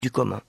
du commun.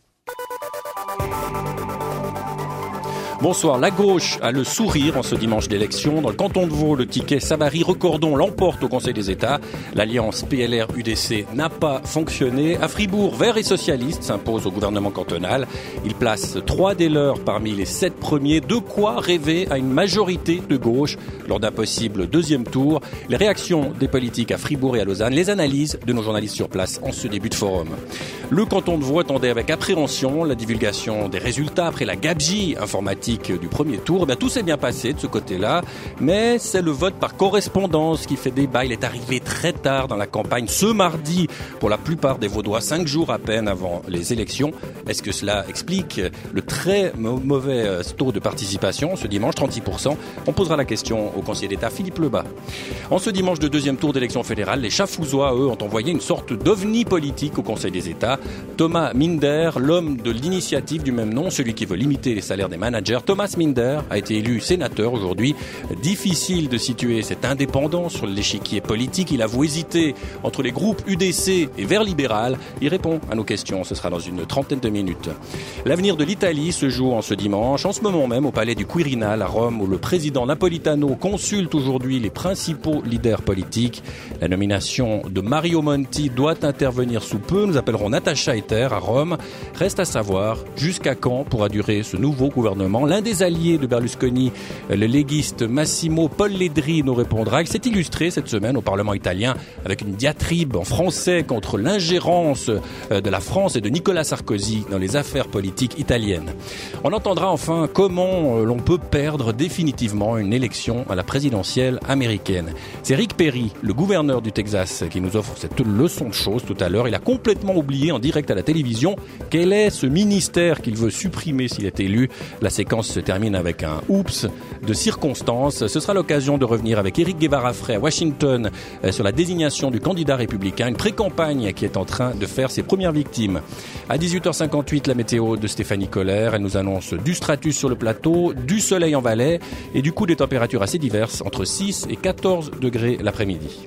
Bonsoir. La gauche a le sourire en ce dimanche d'élection. Dans le canton de Vaud, le ticket Savary-Recordon l'emporte au Conseil des États. L'alliance PLR-UDC n'a pas fonctionné. À Fribourg, Verts et Socialistes s'imposent au gouvernement cantonal. Ils placent 3 des leurs parmi les 7 premiers. De quoi rêver à une majorité de gauche lors d'un possible deuxième tour. Les réactions des politiques à Fribourg et à Lausanne, les analyses de nos journalistes sur place en ce début de forum. Le canton de Vaud attendait avec appréhension la divulgation des résultats après la gabegie informatique du premier tour. Tout s'est bien passé de ce côté-là, mais c'est le vote par correspondance qui fait débat. Il est arrivé très tard dans la campagne, ce mardi, pour la plupart des Vaudois, 5 jours à peine avant les élections. Est-ce que cela explique le très mauvais taux de participation ce dimanche, 36%? On posera la question au conseiller d'État Philippe Lebas. En ce dimanche de deuxième tour d'élection fédérale, les Schaffhausois, eux, ont envoyé une sorte d'ovni politique au Conseil des États. Thomas Minder, l'homme de l'initiative du même nom, celui qui veut limiter les salaires des managers, Thomas Minder a été élu sénateur aujourd'hui. Difficile de situer cette indépendance sur l'échiquier politique. Il avoue hésiter entre les groupes UDC et Vert libéral. Il répond à nos questions. Ce sera dans une trentaine de minutes. L'avenir de l'Italie se joue en ce dimanche, en ce moment même au palais du Quirinal à Rome, où le président Napolitano consulte aujourd'hui les principaux leaders politiques. La nomination de Mario Monti doit intervenir sous peu. Nous appellerons Natacha Etter à Rome. Reste à savoir jusqu'à quand pourra durer ce nouveau gouvernement. L'un des alliés de Berlusconi, le légiste Massimo Polledri, nous répondra. Il s'est illustré cette semaine au Parlement italien avec une diatribe en français contre l'ingérence de la France et de Nicolas Sarkozy dans les affaires politiques italiennes. On entendra enfin comment l'on peut perdre définitivement une élection à la présidentielle américaine. C'est Rick Perry, le gouverneur du Texas, qui nous offre cette leçon de choses tout à l'heure. Il a complètement oublié en direct à la télévision quel est ce ministère qu'il veut supprimer s'il est élu. La séquence se termine avec un « oups » de circonstances. Ce sera l'occasion de revenir avec Éric Guevara-Frey à Washington sur la désignation du candidat républicain, une pré-campagne qui est en train de faire ses premières victimes. À 18h58, la météo de Stéphanie Kohler. Elle nous annonce du stratus sur le plateau, du soleil en Valais et du coup des températures assez diverses, entre 6 et 14 degrés l'après-midi.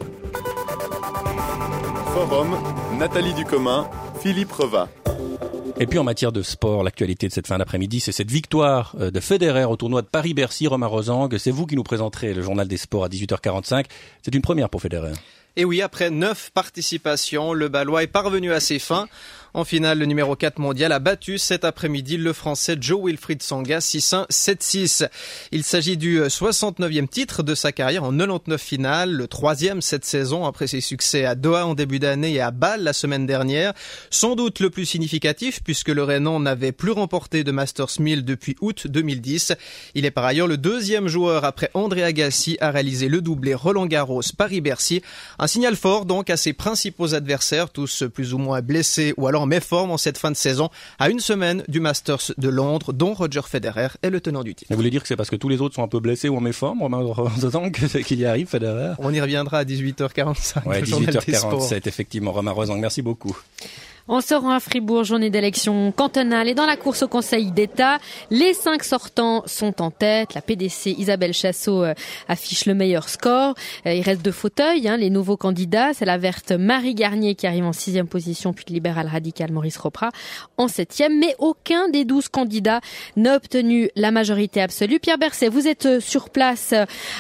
Forum, Nathalie Ducommun, Philippe Reva. Et puis en matière de sport, l'actualité de cette fin d'après-midi, c'est cette victoire de Federer au tournoi de Paris-Bercy, Romain Rozang. C'est vous qui nous présenterez le journal des sports à 18h45. C'est une première pour Federer. Et oui, après 9 participations, le Balois est parvenu à ses fins. En finale, le numéro 4 mondial a battu cet après-midi le Français Jo-Wilfried Tsonga 6-1, 7-6. Il s'agit du 69e titre de sa carrière en 99 finales, le 3e cette saison après ses succès à Doha en début d'année et à Bâle la semaine dernière. Sans doute le plus significatif puisque le Rhénan n'avait plus remporté de Masters 1000 depuis août 2010. Il est par ailleurs le 2e joueur après André Agassi à réaliser le doublé Roland-Garros Paris-Bercy. Un signal fort donc à ses principaux adversaires, tous plus ou moins blessés ou alors en méforme en cette fin de saison, à une semaine du Masters de Londres, dont Roger Federer est le tenant du titre. Vous voulez dire que c'est parce que tous les autres sont un peu blessés ou en méforme, Romain Rozang, qu'il y arrive, Federer? On y reviendra à 18h45. Ouais, 18h47, effectivement. Romain Rozang, merci beaucoup. On se rend à Fribourg, journée d'élection cantonale et dans la course au Conseil d'État, les 5 sortants sont en tête. La PDC Isabelle Chassot affiche le meilleur score. Il reste 2 fauteuils, les nouveaux candidats. C'est la verte Marie Garnier qui arrive en 6e position, puis le libéral radical Maurice Ropra en 7e. Mais aucun des 12 candidats n'a obtenu la majorité absolue. Pierre Berset, vous êtes sur place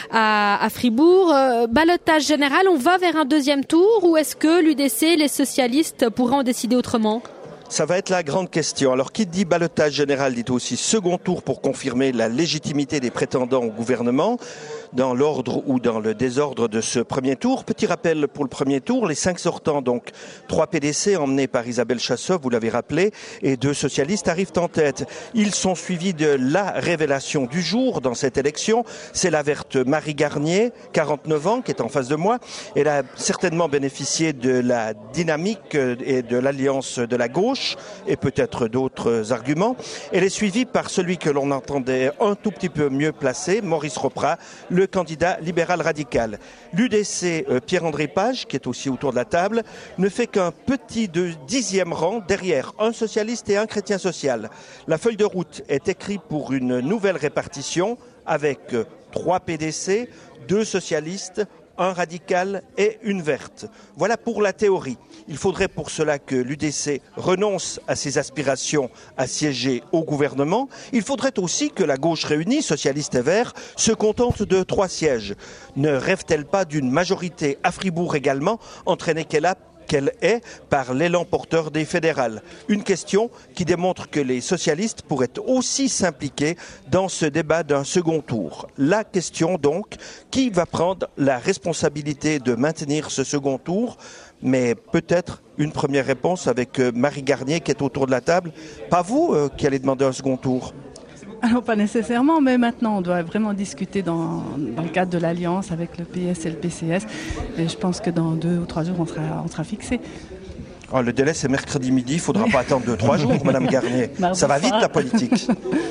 à Fribourg. Ballottage général, on va vers un deuxième tour ou est-ce que l'UDC, les socialistes pourraient en décider autrement? Ça va être la grande question. Alors, qui dit ballottage général dit aussi second tour pour confirmer la légitimité des prétendants au gouvernement, dans l'ordre ou dans le désordre de ce premier tour. Petit rappel pour le premier tour, les 5 sortants, donc 3 PDC emmenés par Isabelle Chassot, vous l'avez rappelé, et 2 socialistes arrivent en tête. Ils sont suivis de la révélation du jour dans cette élection. C'est la verte Marie Garnier, 49 ans, qui est en face de moi. Elle a certainement bénéficié de la dynamique et de l'alliance de la gauche, et peut-être d'autres arguments. Elle est suivie par celui que l'on entendait un tout petit peu mieux placé, Maurice Ropra, le candidat libéral radical. L'UDC, Pierre-André Page, qui est aussi autour de la table, ne fait qu'un petit 10e rang derrière un socialiste et un chrétien social. La feuille de route est écrite pour une nouvelle répartition avec 3 PDC, 2 socialistes, un radical et une verte. Voilà pour la théorie. Il faudrait pour cela que l'UDC renonce à ses aspirations à siéger au gouvernement. Il faudrait aussi que la gauche réunie, socialistes et verts, se contente de 3 sièges. Ne rêve-t-elle pas d'une majorité à Fribourg également, entraînée qu'elle est par l'élan porteur des fédérales? Une question qui démontre que les socialistes pourraient aussi s'impliquer dans ce débat d'un second tour. La question donc, qui va prendre la responsabilité de maintenir ce second tour? Mais peut-être une première réponse avec Marie Garnier qui est autour de la table. Pas vous qui allez demander un second tour? Alors pas nécessairement, mais maintenant on doit vraiment discuter dans le cadre de l'alliance avec le PS et le PCS. Et je pense que dans 2 ou 3 jours on sera fixé. Oh, le délai c'est mercredi midi, il ne faudra pas attendre 2-3 jours, Madame Garnier. Ça va vite la politique.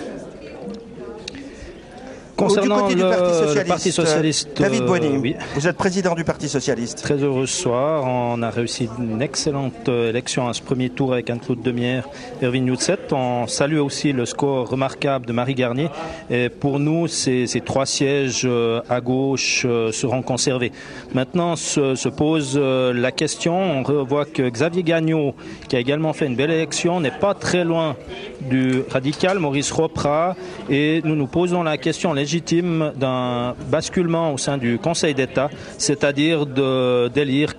Concernant le Parti Socialiste, David Boigny, oui. Vous êtes président du Parti Socialiste. Très heureux ce soir. On a réussi une excellente élection à ce premier tour avec Anne-Claude Demière et Erwin Nutset. On salue aussi le score remarquable de Marie Garnier. Et pour nous, ces 3 sièges à gauche seront conservés. Maintenant se pose la question. On voit que Xavier Gagnon, qui a également fait une belle élection, n'est pas très loin du radical Maurice Ropra. Et nous nous posons la question légitime d'un basculement au sein du Conseil d'État, c'est-à-dire d'élire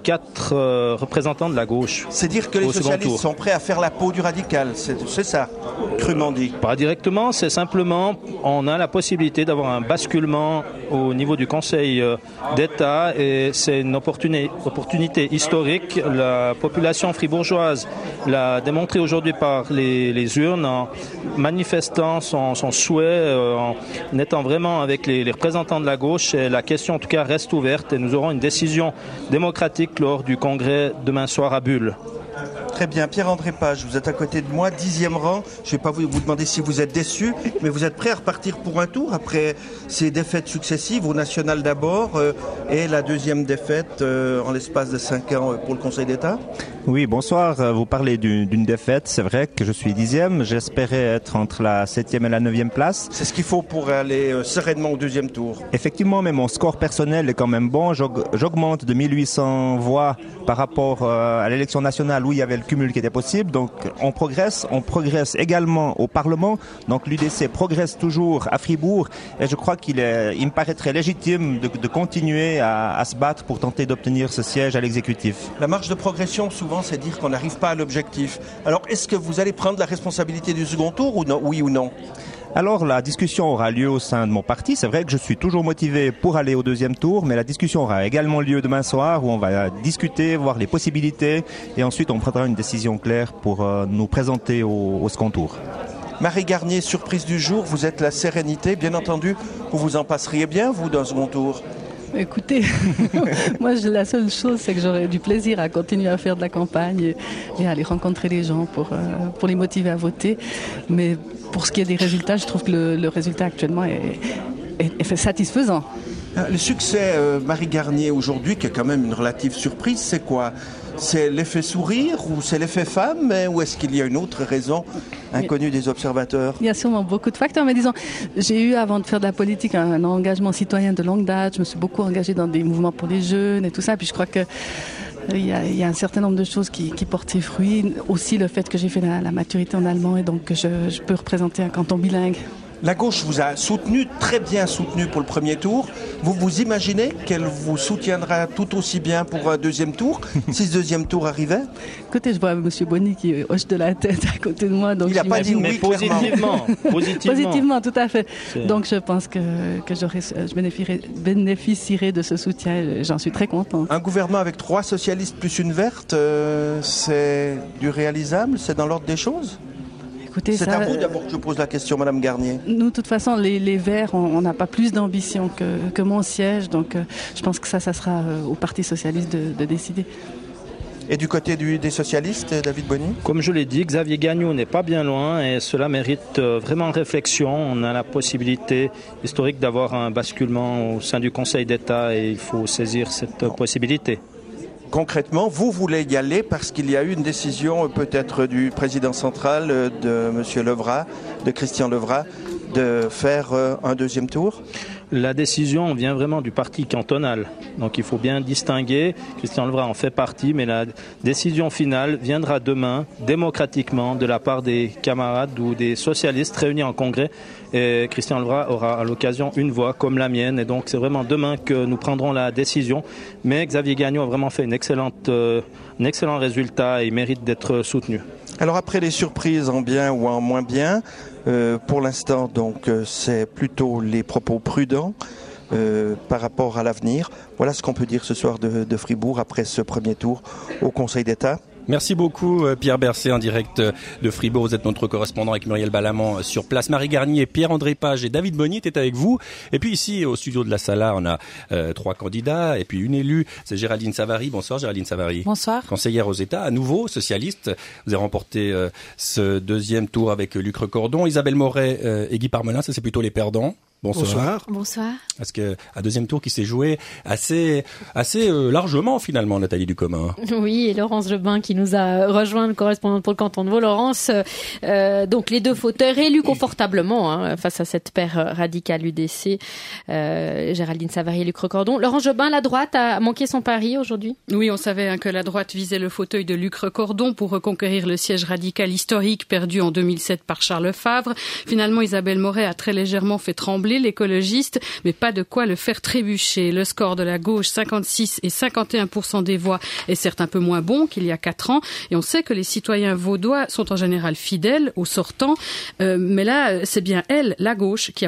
4 représentants de la gauche. C'est dire que les socialistes sont prêts à faire la peau du radical, c'est ça, crûment dit. Pas directement, c'est simplement, on a la possibilité d'avoir un basculement au niveau du Conseil d'État et c'est une opportunité historique. La population fribourgeoise l'a démontré aujourd'hui par les urnes en manifestant son souhait, en étant vraiment avec les représentants de la gauche. Et la question en tout cas reste ouverte et nous aurons une décision démocratique lors du congrès demain soir à Bulle. Très bien, Pierre-André Page, vous êtes à côté de moi, 10e rang. Je ne vais pas vous demander si vous êtes déçu, mais vous êtes prêt à repartir pour un tour après ces défaites successives, au national d'abord, et la 2e défaite en l'espace de 5 ans pour le Conseil d'État? Oui, bonsoir. Vous parlez d'une défaite. C'est vrai que je suis 10e. J'espérais être entre la 7e et la 9e place. C'est ce qu'il faut pour aller sereinement au 2e tour. Effectivement, mais mon score personnel est quand même bon. J'augmente de 1800 voix par rapport à l'élection nationale où il y avait le cumul qui était possible. Donc on progresse également au Parlement. Donc l'UDC progresse toujours à Fribourg et je crois il me paraît très légitime de continuer à se battre pour tenter d'obtenir ce siège à l'exécutif. La marge de progression, souvent, c'est dire qu'on n'arrive pas à l'objectif. Alors est-ce que vous allez prendre la responsabilité du second tour ou non, oui ou non? Alors la discussion aura lieu au sein de mon parti. C'est vrai que je suis toujours motivé pour aller au 2e tour, mais la discussion aura également lieu demain soir où on va discuter, voir les possibilités et ensuite on prendra une décision claire pour nous présenter au second tour. Marie Garnier, surprise du jour, vous êtes la sérénité, bien entendu, vous en passeriez bien, vous, d'un second tour? Écoutez, moi la seule chose c'est que j'aurais du plaisir à continuer à faire de la campagne et à aller rencontrer les gens pour les motiver à voter. Mais pour ce qui est des résultats, je trouve que le résultat actuellement est satisfaisant. Le succès Marie Garnier aujourd'hui, qui est quand même une relative surprise, c'est quoi? C'est l'effet sourire ou c'est l'effet femme, ou est-ce qu'il y a une autre raison inconnue des observateurs? Il y a sûrement beaucoup de facteurs, mais disons, j'ai eu avant de faire de la politique un engagement citoyen de longue date. Je me suis beaucoup engagée dans des mouvements pour les jeunes et tout ça. Puis je crois que il y a un certain nombre de choses qui portent ses fruits. Aussi le fait que j'ai fait la maturité en allemand et donc que je peux représenter un canton bilingue. La gauche vous a soutenu, très bien soutenu pour le premier tour. Vous imaginez qu'elle vous soutiendra tout aussi bien pour un 2e tour, si ce 2e tour arrivait? Écoutez, je vois M. Bonny qui hoche de la tête à côté de moi. Donc il n'a pas dit oui, mais positivement. Positivement, tout à fait. Donc je pense que je bénéficierai de ce soutien. J'en suis très content. Un gouvernement avec 3 socialistes plus une verte, c'est du réalisable? C'est dans l'ordre des choses? Écoutez, c'est à vous d'abord que je pose la question, Madame Garnier. Nous, de toute façon, les Verts, on n'a pas plus d'ambition que mon siège, donc je pense que ça sera au Parti Socialiste de décider. Et du côté des socialistes, David Boigny? Comme je l'ai dit, Xavier Gagnon n'est pas bien loin et cela mérite vraiment réflexion. On a la possibilité historique d'avoir un basculement au sein du Conseil d'État et il faut saisir cette possibilité. Concrètement, vous voulez y aller parce qu'il y a eu une décision peut-être du président central de M. Levrat, de Christian Levrat, de faire un 2e tour? La décision vient vraiment du parti cantonal. Donc il faut bien distinguer. Christian Levrat en fait partie, mais la décision finale viendra demain, démocratiquement, de la part des camarades ou des socialistes réunis en congrès. Et Christian Levrat aura à l'occasion une voix comme la mienne. Et donc c'est vraiment demain que nous prendrons la décision. Mais Xavier Gagnon a vraiment fait un excellent résultat et il mérite d'être soutenu. Alors après les surprises en bien ou en moins bien, pour l'instant donc c'est plutôt les propos prudents par rapport à l'avenir. Voilà ce qu'on peut dire ce soir de Fribourg après ce premier tour au Conseil d'État. Merci beaucoup Pierre Bercé en direct de Fribourg. Vous êtes notre correspondant avec Muriel Balamant sur place. Marie Garnier, Pierre-André Page et David Bonny étaient avec vous. Et puis ici au studio de la Sala, on a 3 candidats et puis une élue, c'est Géraldine Savary. Bonsoir Géraldine Savary. Bonsoir. Conseillère aux États, à nouveau socialiste. Vous avez remporté ce deuxième tour avec Luc Recordon, Isabelle Moret et Guy Parmelin. Ça c'est plutôt les perdants. Bonsoir. Bonsoir. Parce que un deuxième tour qui s'est joué assez largement finalement, Nathalie Ducommun. Oui, et Laurence Jobin qui nous a rejoint, le correspondant pour le canton de Vaud. Laurence, donc les deux fauteurs élus confortablement face à cette paire radicale UDC, Géraldine Savary et Luc Recordon. Laurence Jobin, la droite a manqué son pari aujourd'hui? Oui, on savait que la droite visait le fauteuil de Luc Recordon pour reconquérir le siège radical historique perdu en 2007 par Charles Favre. Finalement, Isabelle Moret a très légèrement fait trembler l'écologiste, mais pas de quoi le faire trébucher. Le score de la gauche, 56 et 51% des voix, est certes un peu moins bon qu'il y a 4 ans, et on sait que les citoyens vaudois sont en général fidèles aux sortants, mais là, c'est bien elle, la gauche, qui a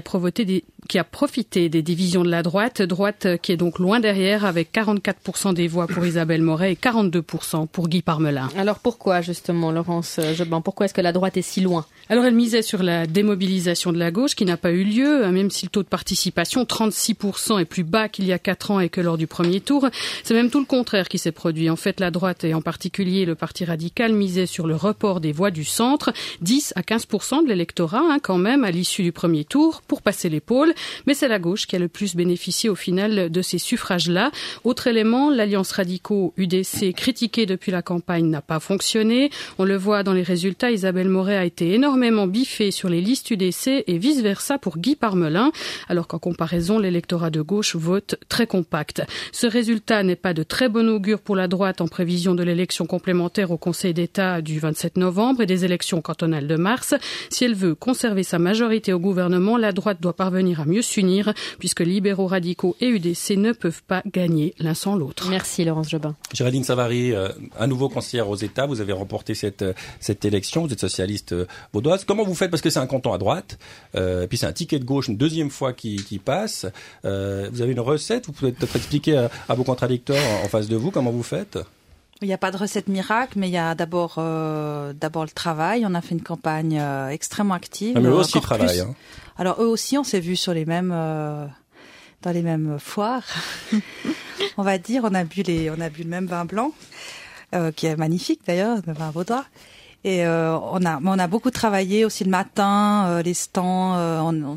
profité des divisions de la droite qui est donc loin derrière, avec 44% des voix pour Isabelle Moret et 42% pour Guy Parmelin. Alors pourquoi justement, Laurence Jobin, pourquoi est-ce que la droite est si loin? Alors elle misait sur la démobilisation de la gauche qui n'a pas eu lieu, même si le taux de participation, 36%, est plus bas qu'il y a 4 ans et que lors du premier tour. C'est même tout le contraire qui s'est produit. En fait, la droite et en particulier le Parti radical misait sur le report des voix du centre, 10 à 15% de l'électorat quand même à l'issue du premier tour pour passer l'épaule. Mais c'est la gauche qui a le plus bénéficié au final de ces suffrages-là. Autre élément, l'alliance radicaux-UDC critiquée depuis la campagne n'a pas fonctionné. On le voit dans les résultats, Isabelle Moret a été énormément biffée sur les listes UDC et vice-versa pour Guy Parmelin, alors qu'en comparaison, l'électorat de gauche vote très compact. Ce résultat n'est pas de très bon augure pour la droite en prévision de l'élection complémentaire au Conseil d'État du 27 novembre et des élections cantonales de mars. Si elle veut conserver sa majorité au gouvernement, la droite doit parvenir à mieux s'unir, puisque libéraux radicaux et UDC ne peuvent pas gagner l'un sans l'autre. Merci Laurence Jobin. Géraldine Savary, à nouveau conseillère aux États, vous avez remporté cette élection, vous êtes socialiste vaudoise. Comment vous faites, parce que c'est un canton à droite, puis c'est un ticket de gauche une deuxième fois qui passe. Vous avez une recette? Vous pouvez peut-être expliquer à vos contradicteurs en face de vous comment vous faites? Il n'y a pas de recette miracle, mais il y a d'abord le travail. On a fait une campagne extrêmement active. Mais eux aussi travaillent. Alors eux aussi, on s'est vus sur dans les mêmes foires. On va dire, on a bu le même vin blanc, qui est magnifique d'ailleurs, le vin vaudois. Et on a beaucoup travaillé aussi le matin, les stands. On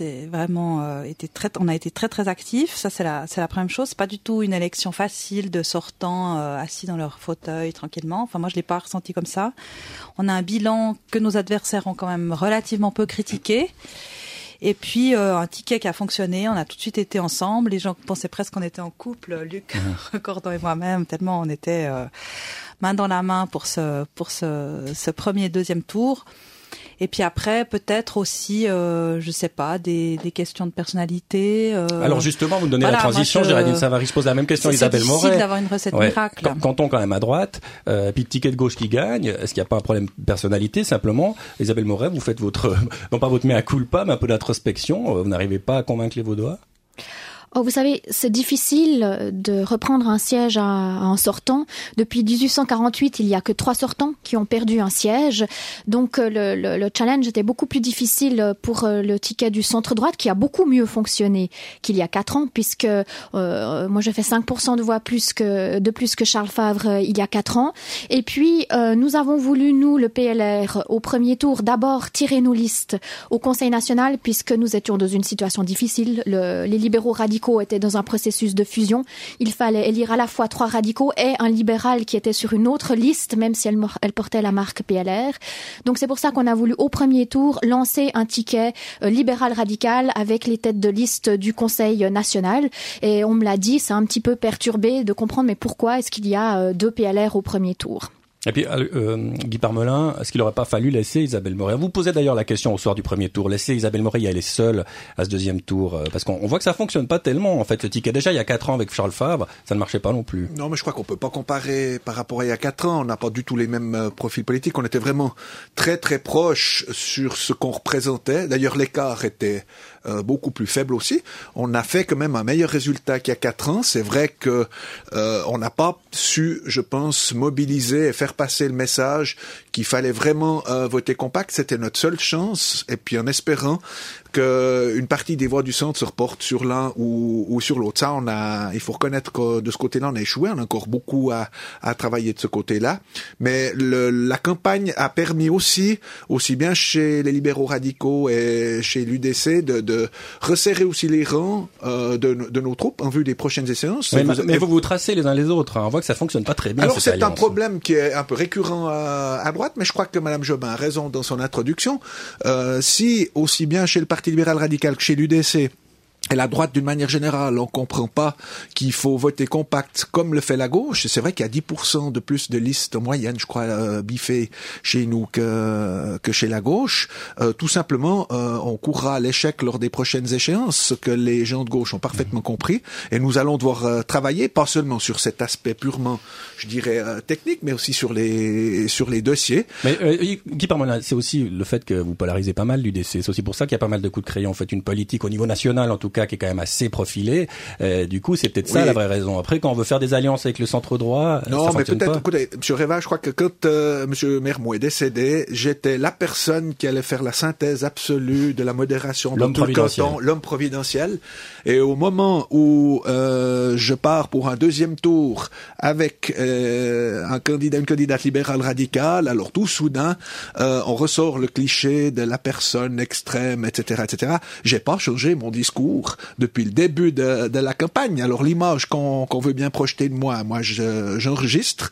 a été très très actifs. Ça c'est la première chose. C'est pas du tout une élection facile de sortants assis dans leur fauteuil tranquillement. Enfin moi je l'ai pas ressenti comme ça. On a un bilan que nos adversaires ont quand même relativement peu critiqué. Et puis un ticket qui a fonctionné, on a tout de suite été ensemble. Les gens pensaient presque qu'on était en couple, Luc Recordon et moi-même, tellement on était main dans la main pour ce premier deuxième tour. Et puis après, peut-être aussi, je sais pas, des questions de personnalité. Alors justement, vous me donnez la transition. Géraldine Savary, je pose la même question à Isabelle Moret. C'est difficile d'avoir une recette miracle. Canton quand même à droite, puis le ticket de gauche qui gagne. Est-ce qu'il n'y a pas un problème de personnalité simplement? Isabelle Moret, vous faites non pas votre mea culpa, mais un peu d'introspection. Vous n'arrivez pas à convaincre les Vaudois? Oh, vous savez, c'est difficile de reprendre un siège à un sortant. Depuis 1848, il y a que 3 sortants qui ont perdu un siège. Donc le challenge était beaucoup plus difficile pour le ticket du centre-droite, qui a beaucoup mieux fonctionné qu'il y a 4 ans, puisque moi j'ai fait 5% de voix de plus que Charles Favre il y a 4 ans. Et puis nous avons voulu, nous, le PLR, au premier tour, d'abord tirer nos listes au Conseil national, puisque nous étions dans une situation difficile. Les libéraux radicaux radicaux étaient dans un processus de fusion. Il fallait élire à la fois 3 radicaux et un libéral qui était sur une autre liste, même si elle portait la marque PLR. Donc c'est pour ça qu'on a voulu au premier tour lancer un ticket libéral radical avec les têtes de liste du Conseil national. Et on me l'a dit, c'est un petit peu perturbé de comprendre mais pourquoi est-ce qu'il y a 2 PLR au premier tour. Et puis, Guy Parmelin, est-ce qu'il n'aurait pas fallu laisser Isabelle Moret? Vous posez d'ailleurs la question au soir du premier tour. Laisser Isabelle Moret y aller seule à ce deuxième tour, parce qu'on voit que ça fonctionne pas tellement, en fait, ce ticket. Déjà, il y a 4 ans avec Charles Fabre, ça ne marchait pas non plus. Non, mais je crois qu'on peut pas comparer par rapport à il y a 4 ans. On n'a pas du tout les mêmes profils politiques. On était vraiment très, très proches sur ce qu'on représentait. D'ailleurs, l'écart était beaucoup plus faible aussi. On a fait quand même un meilleur résultat qu'il y a 4 ans. C'est vrai que on n'a pas su, je pense, mobiliser et faire passer le message qu'il fallait vraiment voter compact. C'était notre seule chance. Et puis en espérant qu'une partie des voix du centre se reporte sur l'un ou sur l'autre. Ça, il faut reconnaître que de ce côté-là, on a échoué. On a encore beaucoup à travailler de ce côté-là. Mais la campagne a permis aussi bien chez les libéraux radicaux et chez l'UDC, de resserrer aussi les rangs de nos troupes en vue des prochaines séances. Mais vous tracez les uns les autres. On voit que ça fonctionne pas très bien. Alors c'est alliance. un problème qui est un peu récurrent à droite, mais je crois que Mme Jobin a raison dans son introduction. Si aussi bien chez le Parti libéral radical que chez l'UDC, et la droite, d'une manière générale, on comprend pas qu'il faut voter compact comme le fait la gauche. C'est vrai qu'il y a 10% de plus de listes en moyenne, je crois, biffées chez nous que chez la gauche. Tout simplement, on courra à l'échec lors des prochaines échéances, ce que les gens de gauche ont parfaitement compris. Et nous allons devoir travailler, pas seulement sur cet aspect purement, je dirais, technique, mais aussi sur les dossiers. Mais Guy Parmelin, c'est aussi le fait que vous polarisez pas mal l'UDC. C'est aussi pour ça qu'il y a pas mal de coups de crayon. Vous faites une politique au niveau national, en tout cas, qui est quand même assez profilé. Du coup, c'est peut-être ça la vraie raison. Après, quand on veut faire des alliances avec le centre droit, non, ça mais fonctionne peut-être. pas. Écoutez, M. Reva, je crois que quand M. Mermot est décédé, j'étais la personne qui allait faire la synthèse absolue de la modération dans tout le canton, l'homme providentiel. Et au moment où je pars pour un deuxième tour avec une candidate libérale radicale, alors tout soudain, on ressort le cliché de la personne extrême, etc., etc. J'ai pas changé mon discours depuis le début de la campagne. Alors l'image qu'on veut bien projeter de moi j'enregistre.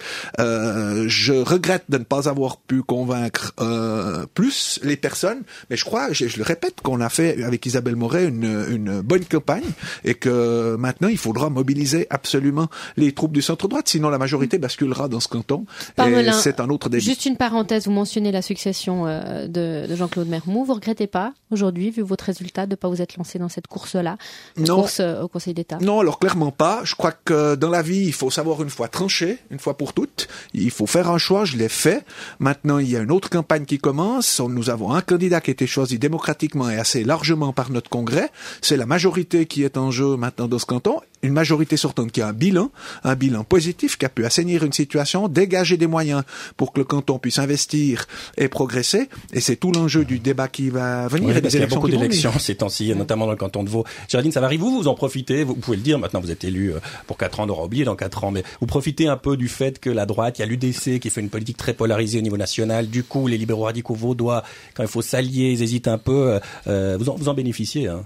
Je regrette de ne pas avoir pu convaincre plus les personnes, mais je crois, je le répète, qu'on a fait avec Isabelle Moret une bonne campagne et que maintenant il faudra mobiliser absolument les troupes du centre-droite, sinon la majorité basculera dans ce canton. Parmelin, et c'est un autre débat. Juste une parenthèse, vous mentionnez la succession de Jean-Claude Mermot. Vous regrettez pas aujourd'hui, vu votre résultat, de ne pas vous être lancé dans cette course-là, course au Conseil d'État? Non, alors clairement pas. Je crois que dans la vie, il faut savoir une fois trancher, une fois pour toutes. Il faut faire un choix, je l'ai fait. Maintenant, il y a une autre campagne qui commence. Nous avons un candidat qui a été choisi démocratiquement et assez largement par notre Congrès. C'est la majorité qui est en jeu maintenant dans ce canton. Une majorité sortante qui a un bilan positif, qui a pu assainir une situation, dégager des moyens pour que le canton puisse investir et progresser. Et c'est tout l'enjeu du débat qui va venir. Oui, parce qu'il y a beaucoup d'élections ces temps-ci, notamment dans le canton de Vaud. Géraldine Savary, vous en profitez, vous pouvez le dire, maintenant vous êtes élu pour 4 ans, on aura oublié dans 4 ans, mais vous profitez un peu du fait que la droite, il y a l'UDC qui fait une politique très polarisée au niveau national, du coup les libéraux radicaux vaudois, quand il faut s'allier, ils hésitent un peu, vous en bénéficiez, hein.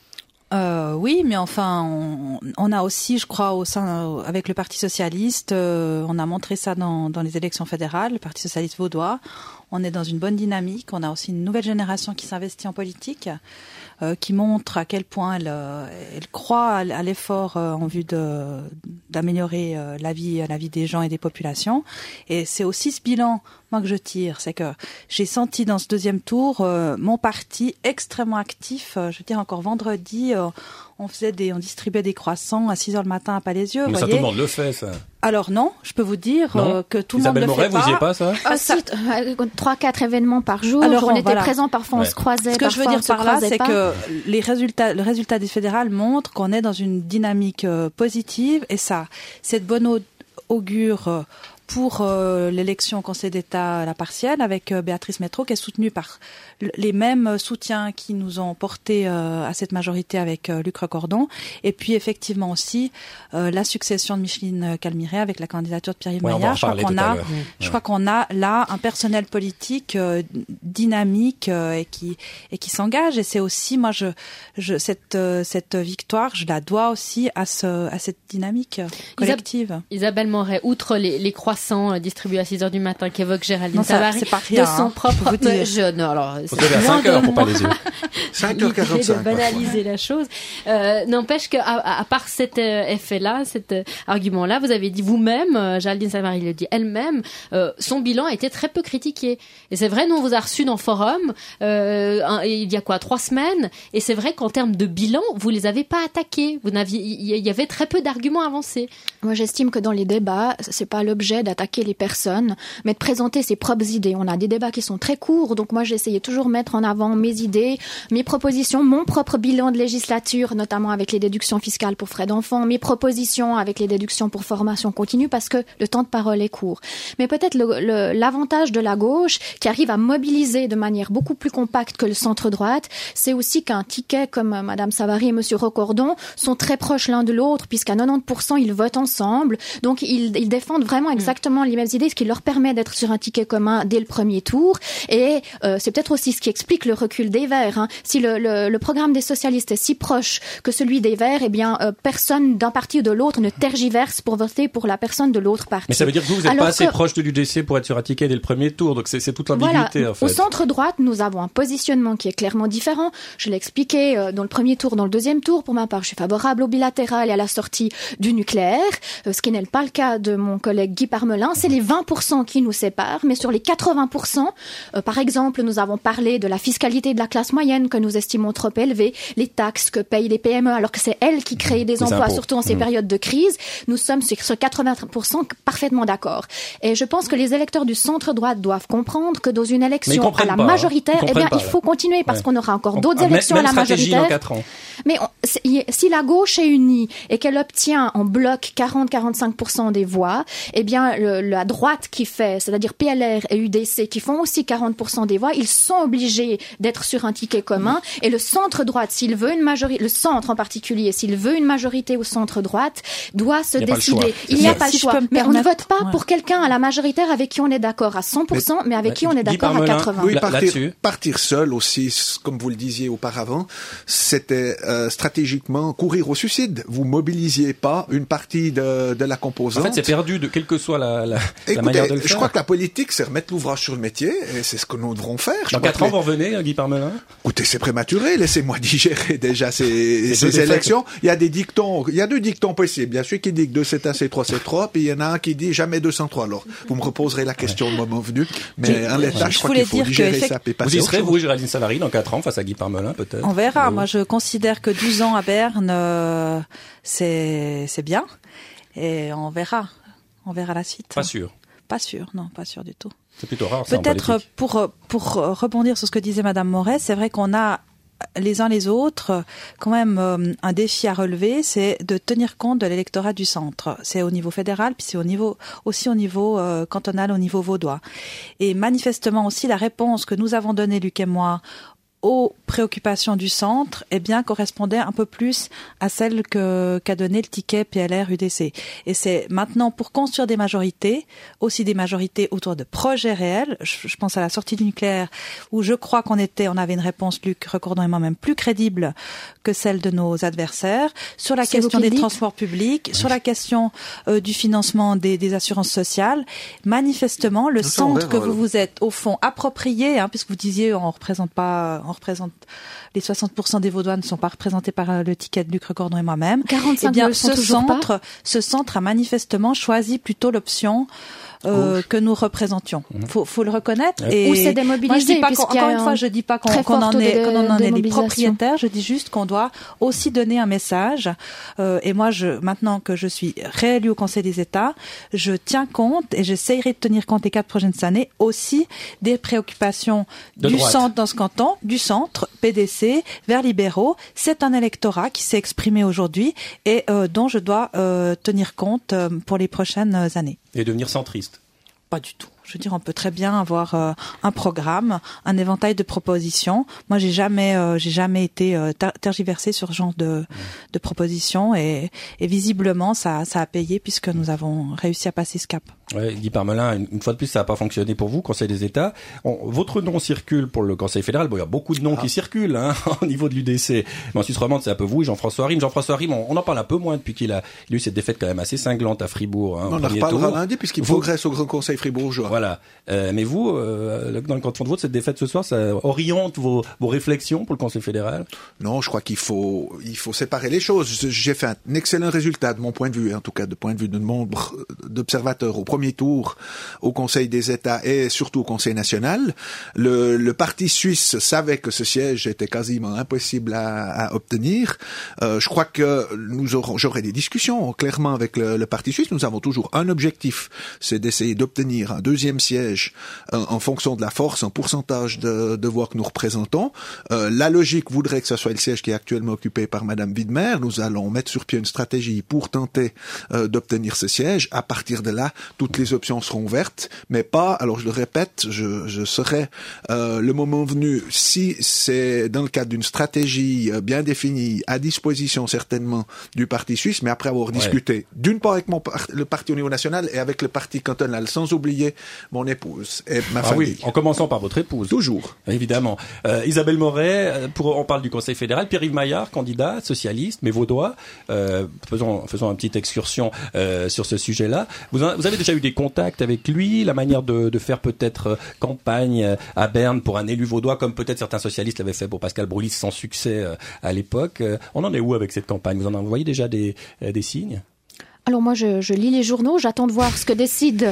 Oui, mais enfin, on a aussi, je crois, avec le Parti socialiste, on a montré ça dans les élections fédérales, le Parti socialiste vaudois. On est dans une bonne dynamique. On a aussi une nouvelle génération qui s'investit en politique, qui montre à quel point elle croit à l'effort en vue d'améliorer la vie des gens et des populations. Et c'est aussi ce bilan, moi, que je tire. C'est que j'ai senti dans ce deuxième tour mon parti extrêmement actif. Je veux dire, encore vendredi, on distribuait des croissants à 6h le matin à Palaisieux. Mais ça, tout le monde le fait, ça. Alors non, je peux vous dire que tout Isabelle le monde Moret, le fait pas. Vous y êtes pas, ça? 3-4 événements par jour. Alors, on était présents, parfois on se croisait. Ce que je veux dire par là, c'est que le résultat des fédérales montre qu'on est dans une dynamique positive, et ça, c'est de bonne augure pour l'élection au Conseil d'État la partielle avec Béatrice Métro, qui est soutenue par les mêmes soutiens qui nous ont porté à cette majorité avec Luc Recordon, et puis effectivement aussi la succession de Micheline Calmiret avec la candidature de Pierre-Yves Maillard. Je crois qu'on a là un personnel politique dynamique et qui s'engage, et c'est aussi moi cette victoire je la dois aussi à cette dynamique collective. Isabelle Moret, outre les croissants distribués à 6h du matin qu'évoque Géraldine Savary de son propre jeune. Alors, faut se lever à 5h pour pas les yeux. 5h45. De banaliser la chose. N'empêche qu'à part cet effet-là, cet argument-là, vous avez dit vous-même, Géraldine Savary le dit elle-même, son bilan a été très peu critiqué. Et c'est vrai, nous on vous a reçu dans Forum il y a 3 semaines, et c'est vrai qu'en termes de bilan, vous les avez pas attaqués. Il y avait très peu d'arguments avancés. Moi, j'estime que dans les débats, c'est pas l'objet d'attaquer les personnes, mais de présenter ses propres idées. On a des débats qui sont très courts, donc moi, j'essayais toujours de mettre en avant mes idées, mes propositions, mon propre bilan de législature, notamment avec les déductions fiscales pour frais d'enfants, mes propositions avec les déductions pour formation continue, parce que le temps de parole est court. Mais peut-être l'avantage de la gauche, qui arrive à mobiliser de manière beaucoup plus compacte que le centre-droite, c'est aussi qu'un ticket comme Madame Savary et Monsieur Recordon sont très proches l'un de l'autre, puisqu'à 90% ils votent ensemble. Donc ils défendent vraiment exactement les mêmes idées, ce qui leur permet d'être sur un ticket commun dès le premier tour. Et c'est peut-être aussi ce qui explique le recul des Verts. Hein. Si le programme des socialistes est si proche que celui des Verts, eh bien personne d'un parti ou de l'autre ne tergiverse pour voter pour la personne de l'autre parti. Mais ça veut dire que vous n'êtes pas assez proche de l'UDC pour être sur un ticket dès le premier tour. Donc c'est toute l'ambiguïté, voilà. En fait. Au centre-droite, nous avons un positionnement qui est clairement différent. Je l'ai expliqué dans le premier tour, dans le deuxième tour. Pour ma part, je suis favorable au bilatéral et à la sortie du nucléaire, ce qui n'est pas le cas de mon collègue Guy Parmelin. C'est les 20% qui nous séparent, mais sur les 80%, par exemple, nous avons parlé de la fiscalité de la classe moyenne que nous estimons trop élevée, les taxes que payent les PME, alors que c'est elles qui créent des emplois, surtout en ces périodes de crise. Nous sommes sur 80% parfaitement d'accord. Et je pense que les électeurs du centre-droite doivent comprendre que dans une élection à la majoritaire, il faut continuer parce qu'on aura encore d'autres élections à la majoritaire. Dans 4 ans. Mais si la gauche est unie et qu'elle obtient en bloc 40-45% des voix, eh bien la droite qui fait, c'est-à-dire PLR et UDC qui font aussi 40% des voix, ils sont obligés d'être sur un ticket commun. Et le centre-droite, s'il veut une majorité, le centre en particulier, s'il veut une majorité au centre-droite, doit se décider. Il n'y a pas le choix. Mais on ne vote pas pour quelqu'un à la majoritaire avec qui on est d'accord à 100%, mais avec qui on est d'accord à 80%. Oui, partir seul aussi, comme vous le disiez auparavant, c'était stratégiquement courir au suicide. Vous mobilisiez pas une partie de la composante. En fait, c'est perdu, quelle que soit la manière de le faire. Je crois que la politique, c'est remettre l'ouvrage sur le métier, et c'est ce que nous devrons faire. Dans 4 ans, vous revenez, Guy Parmelin? Écoutez, c'est prématuré. Laissez-moi digérer déjà ces élections. Il y a deux dictons possibles. Il y a celui qui dit que 2 c'est 1, c'est 3, c'est 3, puis il y en a un qui dit jamais 203. Alors, vous me reposerez la question le moment venu. Mais en l'état, je crois qu'il faut digérer ça. Vous y serez, vous, Géraldine Savary, dans 4 ans, face à Guy Parmelin, peut-être? On verra. Moi, je considère que 12 ans à Berne, c'est bien. Et on verra. On verra la suite. Pas sûr. Pas sûr, non, pas sûr du tout. C'est plutôt rare, ça, peut-être pour rebondir sur ce que disait Madame Moret, c'est vrai qu'on a les uns les autres quand même un défi à relever, c'est de tenir compte de l'électorat du centre. C'est au niveau fédéral, puis c'est aussi au niveau cantonal, au niveau vaudois. Et manifestement aussi la réponse que nous avons donnée, Luc et moi, aux préoccupations du centre, eh bien, correspondait un peu plus à celle qu'a donné le ticket PLR-UDC. Et c'est maintenant pour construire des majorités, aussi des majorités autour de projets réels. Je pense à la sortie du nucléaire, où je crois on avait une réponse, Luc Recordon et moi-même, plus crédible que celle de nos adversaires, sur la question des transports publics, sur la question du financement des assurances sociales. Manifestement, le centre que vous vous êtes, au fond, approprié, puisque vous disiez, on représente les 60% des Vaudois ne sont pas représentés par le ticket de Luc Recordon et moi-même. 45 eh bien, ce centre a manifestement choisi plutôt l'option que nous représentions. Faut le reconnaître. Et ou c'est démobilisé. Encore une fois, je dis pas qu'on en est les propriétaires. Je dis juste qu'on doit aussi donner un message. Et moi, maintenant que je suis réélue au Conseil des États, je tiens compte et j'essayerai de tenir compte les 4 prochaines années aussi des préoccupations du centre dans ce canton, du centre, PDC vers libéraux. C'est un électorat qui s'est exprimé aujourd'hui et dont je dois tenir compte pour les prochaines années. Et devenir centriste? Pas du tout. Je veux dire, on peut très bien avoir un programme, un éventail de propositions. Moi, j'ai jamais été tergiversée sur ce genre de propositions et visiblement, ça a payé puisque nous avons réussi à passer ce cap. Ouais, Guy Parmelin, une fois de plus, ça n'a pas fonctionné pour vous, Conseil des États. Votre nom circule pour le Conseil fédéral. Bon, il y a beaucoup de noms qui circulent au niveau de l'UDC. Mais en Suisse romande, c'est un peu vous et Jean-François Rime. Jean-François Rime, on en parle un peu moins depuis qu'il a eu cette défaite quand même assez cinglante à Fribourg. On en reparlera lundi puisqu'il progresse au Grand Conseil fribourgeois. Voilà. Mais vous, dans le canton de Vaud, cette défaite ce soir, ça oriente vos réflexions pour le Conseil fédéral? Non, je crois qu'il faut séparer les choses. J'ai fait un excellent résultat de mon point de vue, en tout cas de point de vue de nombre d'observateurs au premier tour au Conseil des États et surtout au Conseil national. Le parti suisse savait que ce siège était quasiment impossible à obtenir. Je crois que j'aurai des discussions clairement avec le parti suisse. Nous avons toujours un objectif, c'est d'essayer d'obtenir un deuxième siège en fonction de la force, en pourcentage de voix que nous représentons. La logique voudrait que ce soit le siège qui est actuellement occupé par Madame Widmer. Nous allons mettre sur pied une stratégie pour tenter d'obtenir ce siège. À partir de là, toutes les options seront ouvertes, mais pas, alors je le répète, je serai le moment venu, si c'est dans le cadre d'une stratégie bien définie, à disposition certainement du parti suisse, mais après avoir discuté d'une part avec le parti au niveau national et avec le parti cantonal, sans oublier mon épouse et ma famille. Oui, en commençant par votre épouse. Toujours. Évidemment. Isabelle Moret, on parle du Conseil fédéral. Pierre-Yves Maillard, candidat, socialiste, mais vaudois. Faisons une petite excursion sur ce sujet-là. Vous avez déjà eu des contacts avec lui, la manière de faire peut-être campagne à Berne pour un élu vaudois, comme peut-être certains socialistes l'avaient fait pour Pascal Broulis sans succès à l'époque. On en est où avec cette campagne? Vous en envoyez déjà des signes? Alors moi, je lis les journaux, j'attends de voir ce que décide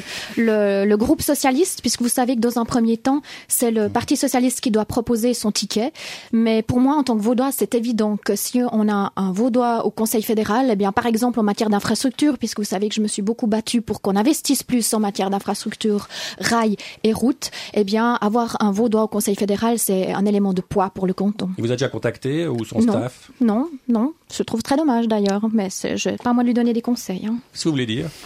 le groupe socialiste, puisque vous savez que dans un premier temps, c'est le Parti socialiste qui doit proposer son ticket. Mais pour moi, en tant que Vaudois, c'est évident que si on a un Vaudois au Conseil fédéral, eh bien, par exemple, en matière d'infrastructure, puisque vous savez que je me suis beaucoup battue pour qu'on investisse plus en matière d'infrastructure, rail et route, eh bien, avoir un Vaudois au Conseil fédéral, c'est un élément de poids pour le canton. Il vous a déjà contacté ou son staff? Non. Je trouve très dommage d'ailleurs, mais c'est pas à moi de lui donner des conseils. Qu'est-ce que vous voulez dire?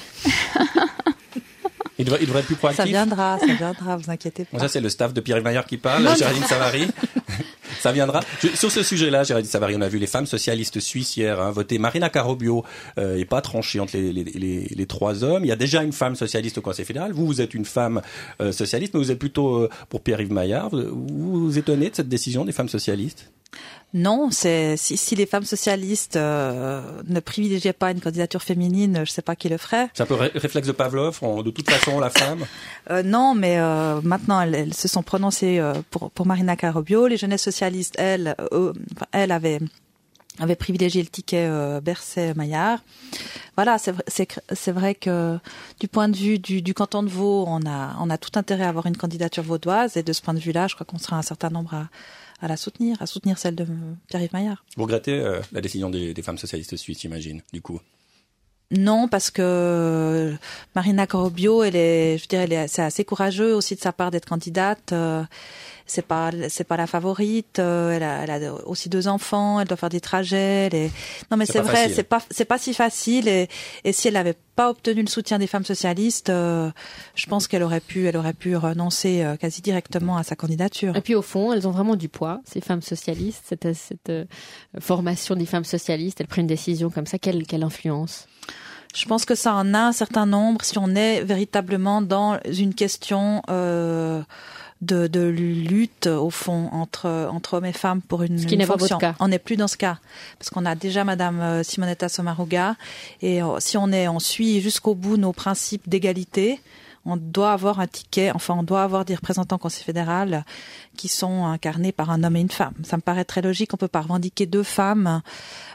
Il devrait être plus proactif. Ça viendra, vous inquiétez pas. Bon, ça, c'est le staff de Pierre-Yves Maillard qui parle, Géraldine Savary. Ça viendra. Sur ce sujet-là, Géraldine Savary, on a vu les femmes socialistes suisses hier voter Marina Carobio et pas tranché entre les trois hommes. Il y a déjà une femme socialiste au Conseil fédéral. Vous êtes une femme socialiste, mais vous êtes plutôt pour Pierre-Yves Maillard. Vous vous étonnez de cette décision des femmes socialistes? Non, si les femmes socialistes ne privilégiaient pas une candidature féminine, je sais pas qui le ferait. C'est un peu réflexe de Pavlov, de toute façon la femme. Non, mais maintenant elles se sont prononcées pour Marina Carobio. Les jeunesses socialistes, elles avaient privilégié le ticket Berset-Maillard. Voilà, c'est vrai que du point de vue du canton de Vaud, on a tout intérêt à avoir une candidature vaudoise, et de ce point de vue-là, je crois qu'on sera un certain nombre à soutenir celle de Pierre-Yves Maillard. Vous regrettez la décision des femmes socialistes suisses, j'imagine, du coup? Non, parce que Marina Carobio, c'est assez courageux aussi de sa part d'être candidate. C'est pas la favorite. Elle a aussi 2 enfants. Elle doit faire des trajets. Non, mais c'est vrai, c'est pas si facile. Et si elle n'avait pas obtenu le soutien des femmes socialistes, je pense qu'elle aurait pu renoncer quasi directement à sa candidature. Et puis au fond, elles ont vraiment du poids, ces femmes socialistes. Cette formation des femmes socialistes, elles prennent une décision comme ça. Quelle influence? Je pense que ça en a un certain nombre si on est véritablement dans une question de lutte au fond entre hommes et femmes pour une fonction. Ce qui n'est pas votre cas. On n'est plus dans ce cas parce qu'on a déjà Madame Simonetta Sommaruga, et si on suit jusqu'au bout nos principes d'égalité, on doit avoir un ticket, on doit avoir des représentants au Conseil fédéral qui sont incarnés par un homme et une femme. Ça me paraît très logique. On peut pas revendiquer 2 femmes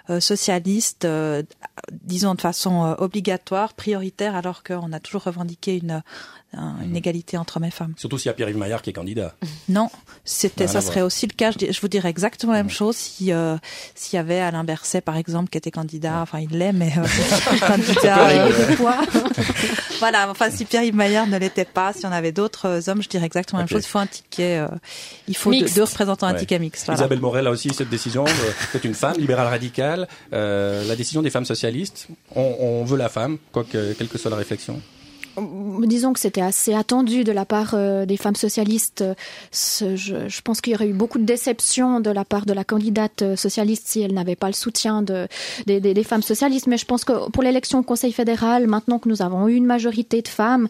socialiste, disons de façon obligatoire, prioritaire, alors qu'on a toujours revendiqué une égalité entre hommes et femmes. Surtout s'il y a Pierre-Yves Maillard qui est candidat. Non, ça serait aussi le cas. Je vous dirais exactement la même chose s'il y avait Alain Berset, par exemple, qui était candidat, enfin il l'est, mais candidat de poids. Voilà, enfin si Pierre-Yves Maillard ne l'était pas, si on avait d'autres hommes, je dirais exactement la même chose. Il faut un ticket, il faut deux représentants, un ticket mixte. Voilà. Isabelle Morel a aussi cette décision. C'est une femme libérale radicale. La décision des femmes socialistes, on veut la femme, quelle que soit la réflexion. Disons que c'était assez attendu de la part des femmes socialistes. Je pense qu'il y aurait eu beaucoup de déception de la part de la candidate socialiste si elle n'avait pas le soutien des femmes socialistes. Mais je pense que pour l'élection au Conseil fédéral, maintenant que nous avons eu une majorité de femmes,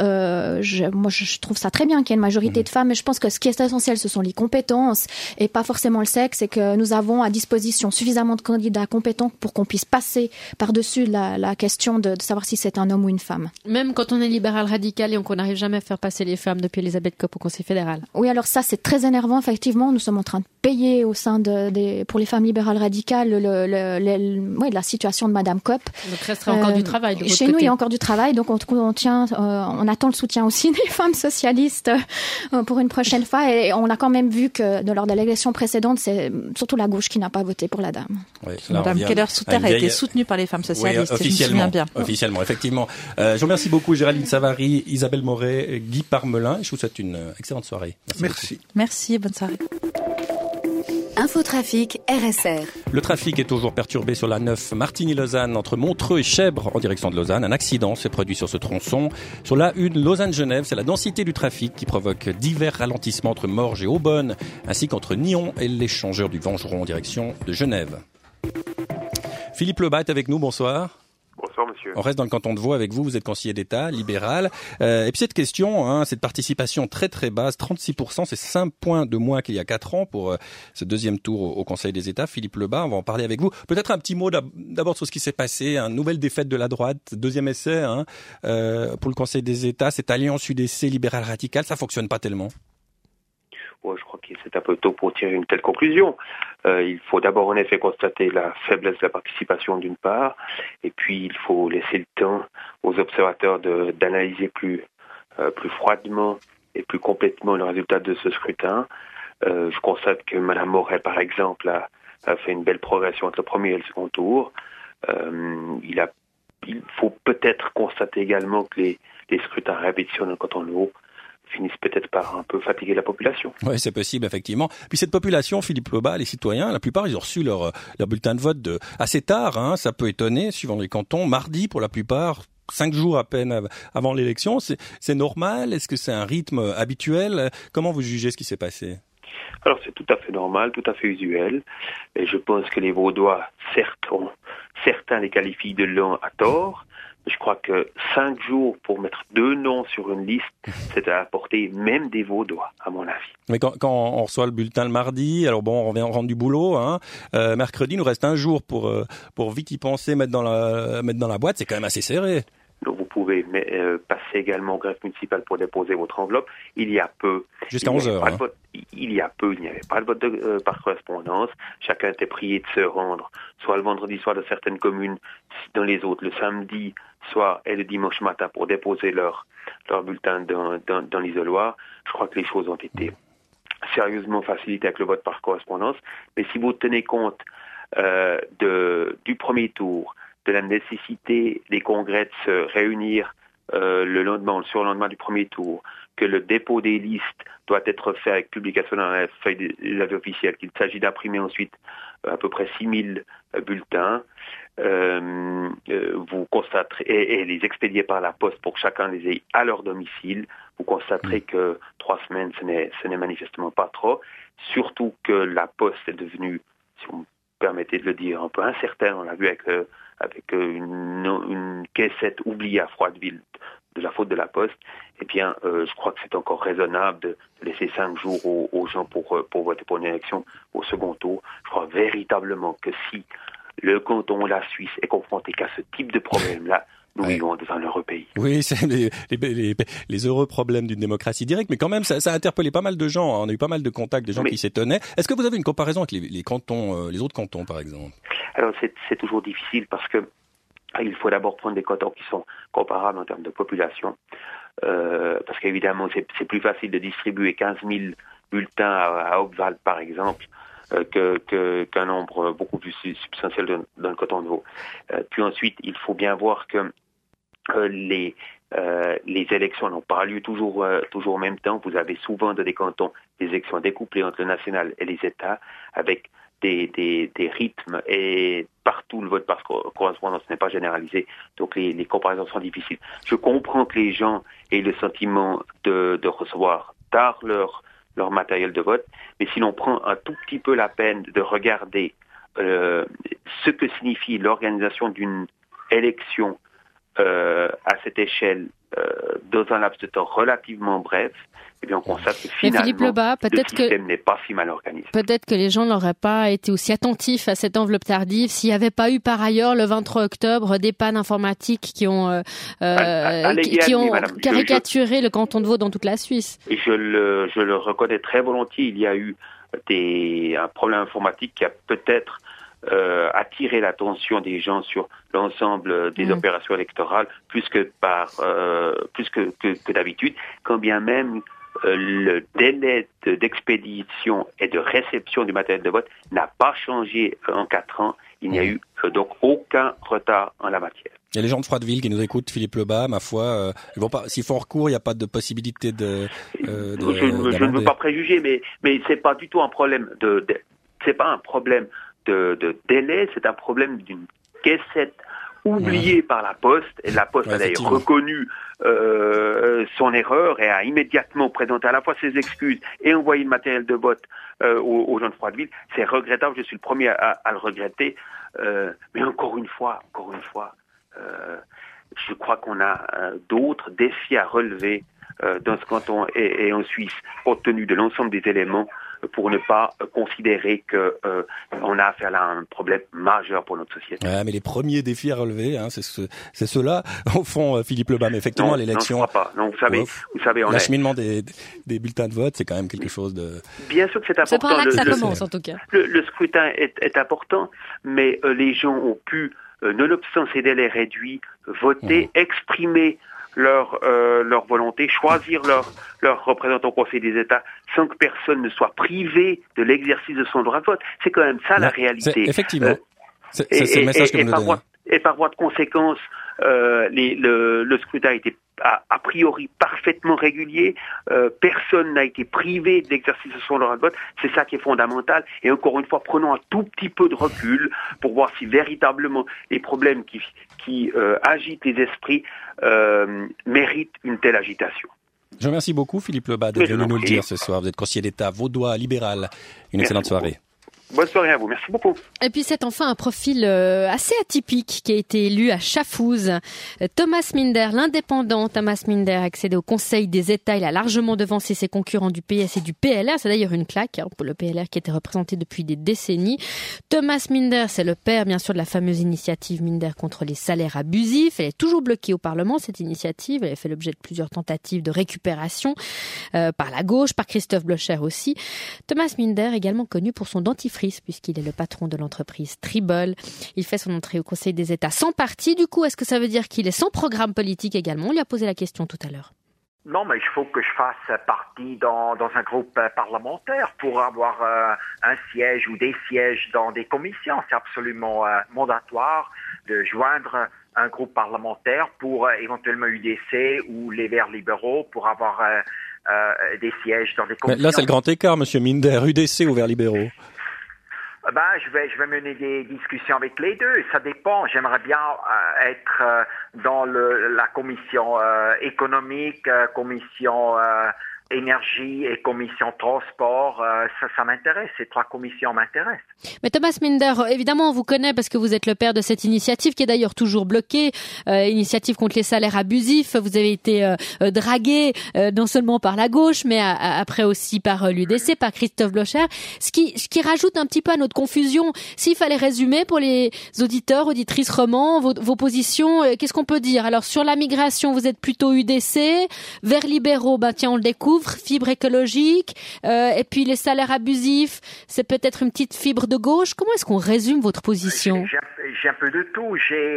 je trouve ça très bien qu'il y ait une majorité de femmes. Mais je pense que ce qui est essentiel, ce sont les compétences et pas forcément le sexe. C'est que nous avons à disposition suffisamment de candidats compétents pour qu'on puisse passer par-dessus la question de savoir si c'est un homme ou une femme. Même quand on est libéral radical et qu'on n'arrive jamais à faire passer les femmes depuis Elisabeth Kopp au Conseil fédéral. Oui, alors ça, c'est très énervant. Effectivement, nous sommes en train de payer au sein pour les femmes libérales radicales la situation de Madame Kopp. Donc, il resterait encore du travail de votre côté. Chez nous, il y a encore du travail. Donc, on attend le soutien aussi des femmes socialistes pour une prochaine fois. Et on a quand même vu que lors de l'élection précédente, c'est surtout la gauche qui n'a pas voté pour la dame. Oui, Madame Keller-Souter a été soutenue par les femmes socialistes. Oui, officiellement, officiellement, effectivement. Je vous remercie beaucoup, Géraldine Savary, Isabelle Moret, Guy Parmelin. Je vous souhaite une excellente soirée. Merci. Merci, bonne soirée. Infotrafic RSR. Le trafic est toujours perturbé sur la 9 Martigny-Lausanne entre Montreux et Chèvres en direction de Lausanne. Un accident s'est produit sur ce tronçon. Sur la 1 Lausanne-Genève, c'est la densité du trafic qui provoque divers ralentissements entre Morges et Aubonne, ainsi qu'entre Nyon et l'échangeur du Vengeron en direction de Genève. Philippe Lebas est avec nous, bonsoir. Bonsoir, monsieur. On reste dans le canton de Vaud avec vous êtes conseiller d'État, libéral. Et puis cette question, cette participation très très basse, 36%, c'est 5 points de moins qu'il y a 4 ans pour ce deuxième tour au Conseil des États. Philippe Lebas, on va en parler avec vous. Peut-être un petit mot d'abord sur ce qui s'est passé, une nouvelle défaite de la droite, deuxième essai pour le Conseil des États, cette alliance UDC libérale radicale, ça fonctionne pas tellement. Ouais, je crois que c'est un peu tôt pour tirer une telle conclusion. Il faut d'abord en effet constater la faiblesse de la participation d'une part, et puis il faut laisser le temps aux observateurs d'analyser plus froidement et plus complètement le résultat de ce scrutin. Je constate que Mme Moret, par exemple, a fait une belle progression entre le premier et le second tour. Il faut peut-être constater également que les scrutins à répétition dans le canton de Vaud finissent peut-être par un peu fatiguer la population. Oui, c'est possible, effectivement. Puis cette population, Philippe Lebas, les citoyens, la plupart, ils ont reçu leur bulletin de vote assez tard. Ça peut étonner, suivant les cantons. Mardi, pour la plupart, 5 jours à peine avant l'élection. C'est normal? Est-ce que c'est un rythme habituel? Comment vous jugez ce qui s'est passé? Alors, c'est tout à fait normal, tout à fait usuel. Et je pense que les Vaudois, certains les qualifient de lents à tort. Je crois que 5 jours pour mettre 2 noms sur une liste, c'est à la portée même des Vaudois, à mon avis. Mais quand on reçoit le bulletin le mardi, alors bon, on rentre du boulot, mercredi, il nous reste un jour pour vite y penser, mettre dans la boîte, c'est quand même assez serré. Donc vous pouvez passer également au greffe municipal pour déposer votre enveloppe. Il y a peu. Jusqu'à 11h. Il y a peu, il n'y avait pas de vote par correspondance. Chacun était prié de se rendre, soit le vendredi soir de certaines communes, dans les autres le samedi soir et le dimanche matin pour déposer leur bulletin dans l'isoloir. Je crois que les choses ont été sérieusement facilitées avec le vote par correspondance. Mais si vous tenez compte du premier tour, de la nécessité des congrès de se réunir le lendemain ou le surlendemain du premier tour, que le dépôt des listes doit être fait avec publication dans la feuille des avis officiels, qu'il s'agit d'imprimer ensuite à peu près 6000 bulletins, vous constaterez, et les expédier par la poste pour que chacun les ait à leur domicile, vous constaterez que 3 semaines, ce n'est manifestement pas trop, surtout que la poste est devenue, si vous me permettez de le dire, un peu incertaine. On l'a vu avec une caissette oubliée à Froideville de la faute de la poste. Eh bien, je crois que c'est encore raisonnable de laisser 5 jours aux gens pour voter pour une élection au second tour. Je crois véritablement que si le canton, la Suisse, est confronté qu'à ce type de problème-là, Nous vivons dans un heureux pays. Oui, c'est les heureux problèmes d'une démocratie directe, mais quand même, ça a interpellé pas mal de gens. On a eu pas mal de contacts, des gens qui s'étonnaient. Est-ce que vous avez une comparaison avec les cantons, les autres cantons, par exemple? Alors, c'est toujours difficile parce que il faut d'abord prendre des cantons qui sont comparables en termes de population, parce qu'évidemment, c'est plus facile de distribuer 15 000 bulletins à Obwald, par exemple, qu'un nombre beaucoup plus substantiel dans le canton de Vaud. Puis ensuite, il faut bien voir que les élections n'ont pas lieu toujours en même temps. Vous avez souvent dans des cantons des élections découplées entre le national et les États, avec des rythmes, et partout le vote par correspondance n'est pas généralisé, donc les comparaisons sont difficiles. Je comprends que les gens aient le sentiment de recevoir tard leur matériel de vote, mais si l'on prend un tout petit peu la peine de regarder ce que signifie l'organisation d'une élection à cette échelle dans un laps de temps relativement bref, eh bien on constate que finalement Philippe Lebas, le système n'est pas si mal organisé. Peut-être que les gens n'auraient pas été aussi attentifs à cette enveloppe tardive s'il n'y avait pas eu par ailleurs le 23 octobre des pannes informatiques qui ont caricaturé le canton de Vaud dans toute la Suisse. Et je le reconnais très volontiers, il y a eu un problème informatique qui a peut-être attirer l'attention des gens sur l'ensemble des opérations électorales plus que d'habitude, quand bien même le délai d'expédition et de réception du matériel de vote n'a pas changé en 4 ans. Il n'y a eu donc aucun retard en la matière. Il y a les gens de Froideville qui nous écoutent, Philippe Lebas, ma foi, ils vont pas, s'ils font recours, il n'y a pas de possibilité je ne veux pas préjuger, mais c'est pas du tout un problème c'est pas un problème de délai, c'est un problème d'une caissette oubliée par la Poste, et la Poste a d'ailleurs reconnu son erreur et a immédiatement présenté à la fois ses excuses et envoyé le matériel de vote aux gens de Froideville. C'est regrettable, je suis le premier à le regretter, mais encore une fois, je crois qu'on a d'autres défis à relever dans ce canton et en Suisse, compte tenu de l'ensemble des éléments, pour ne pas considérer qu'on a affaire à un problème majeur pour notre société. Ouais, mais les premiers défis à relever, c'est ceux-là, au fond, Philippe Lebas. Mais effectivement, l'élection... Non, je crois pas. Non, vous savez, l'acheminement des bulletins de vote, c'est quand même quelque chose de... Bien sûr que c'est important. C'est par là que ça commence, en tout cas. Le scrutin est important, mais les gens ont pu, nonobstant ces délais réduits, voter, exprimer leur volonté, choisir leur représentant au Conseil des États sans que personne ne soit privé de l'exercice de son droit de vote. C'est quand même ça la réalité. Effectivement. C'est le message que vous nous donnez. Et par voie de conséquence, le scrutin a été a priori parfaitement régulier. Personne n'a été privé de l'exercice de son droit de vote. C'est ça qui est fondamental. Et encore une fois, prenons un tout petit peu de recul pour voir si véritablement les problèmes qui agitent les esprits méritent une telle agitation. Je vous remercie beaucoup, Philippe Lebas, d'être venu nous le dire ce soir. Vous êtes conseiller d'État vaudois libéral. Une excellente soirée. Bonne soirée à vous, merci beaucoup. Et puis c'est enfin un profil assez atypique qui a été élu à Schaffhouse. Thomas Minder, l'indépendant Thomas Minder, accédé au Conseil des États. Il a largement devancé ses concurrents du PS et du PLR. C'est d'ailleurs une claque pour le PLR qui était représenté depuis des décennies. Thomas Minder, c'est le père bien sûr de la fameuse initiative Minder contre les salaires abusifs. Elle est toujours bloquée au Parlement, cette initiative. Elle a fait l'objet de plusieurs tentatives de récupération par la gauche, par Christophe Blocher aussi. Thomas Minder, également connu pour son dentifrice, puisqu'il est le patron de l'entreprise Tribol. Il fait son entrée au Conseil des États sans parti. Du coup, est-ce que ça veut dire qu'il est sans programme politique également? On lui a posé la question tout à l'heure. Non, mais il faut que je fasse partie dans un groupe parlementaire pour avoir un siège ou des sièges dans des commissions. C'est absolument mandatoire de joindre un groupe parlementaire pour éventuellement UDC ou les Verts libéraux pour avoir des sièges dans des commissions. Mais là, c'est le grand écart, monsieur Minder, UDC ou Verts libéraux. Je vais mener des discussions avec les deux. Ça dépend. J'aimerais bien être dans la commission économique, commission énergie et commission transport, ça m'intéresse. Ces 3 commissions m'intéressent. Mais Thomas Minder, évidemment, on vous connaît parce que vous êtes le père de cette initiative qui est d'ailleurs toujours bloquée, initiative contre les salaires abusifs. Vous avez été dragué non seulement par la gauche, mais après aussi par l'UDC, par Christophe Blocher. Ce qui rajoute un petit peu à notre confusion. S'il fallait résumer pour les auditeurs, auditrices romans, vos positions, qu'est-ce qu'on peut dire? Alors sur la migration, vous êtes plutôt UDC, Verts libéraux, tiens, on le découvre, fibre écologique, et puis les salaires abusifs, c'est peut-être une petite fibre de gauche. Comment est-ce qu'on résume votre position? J'ai un peu de tout. J'ai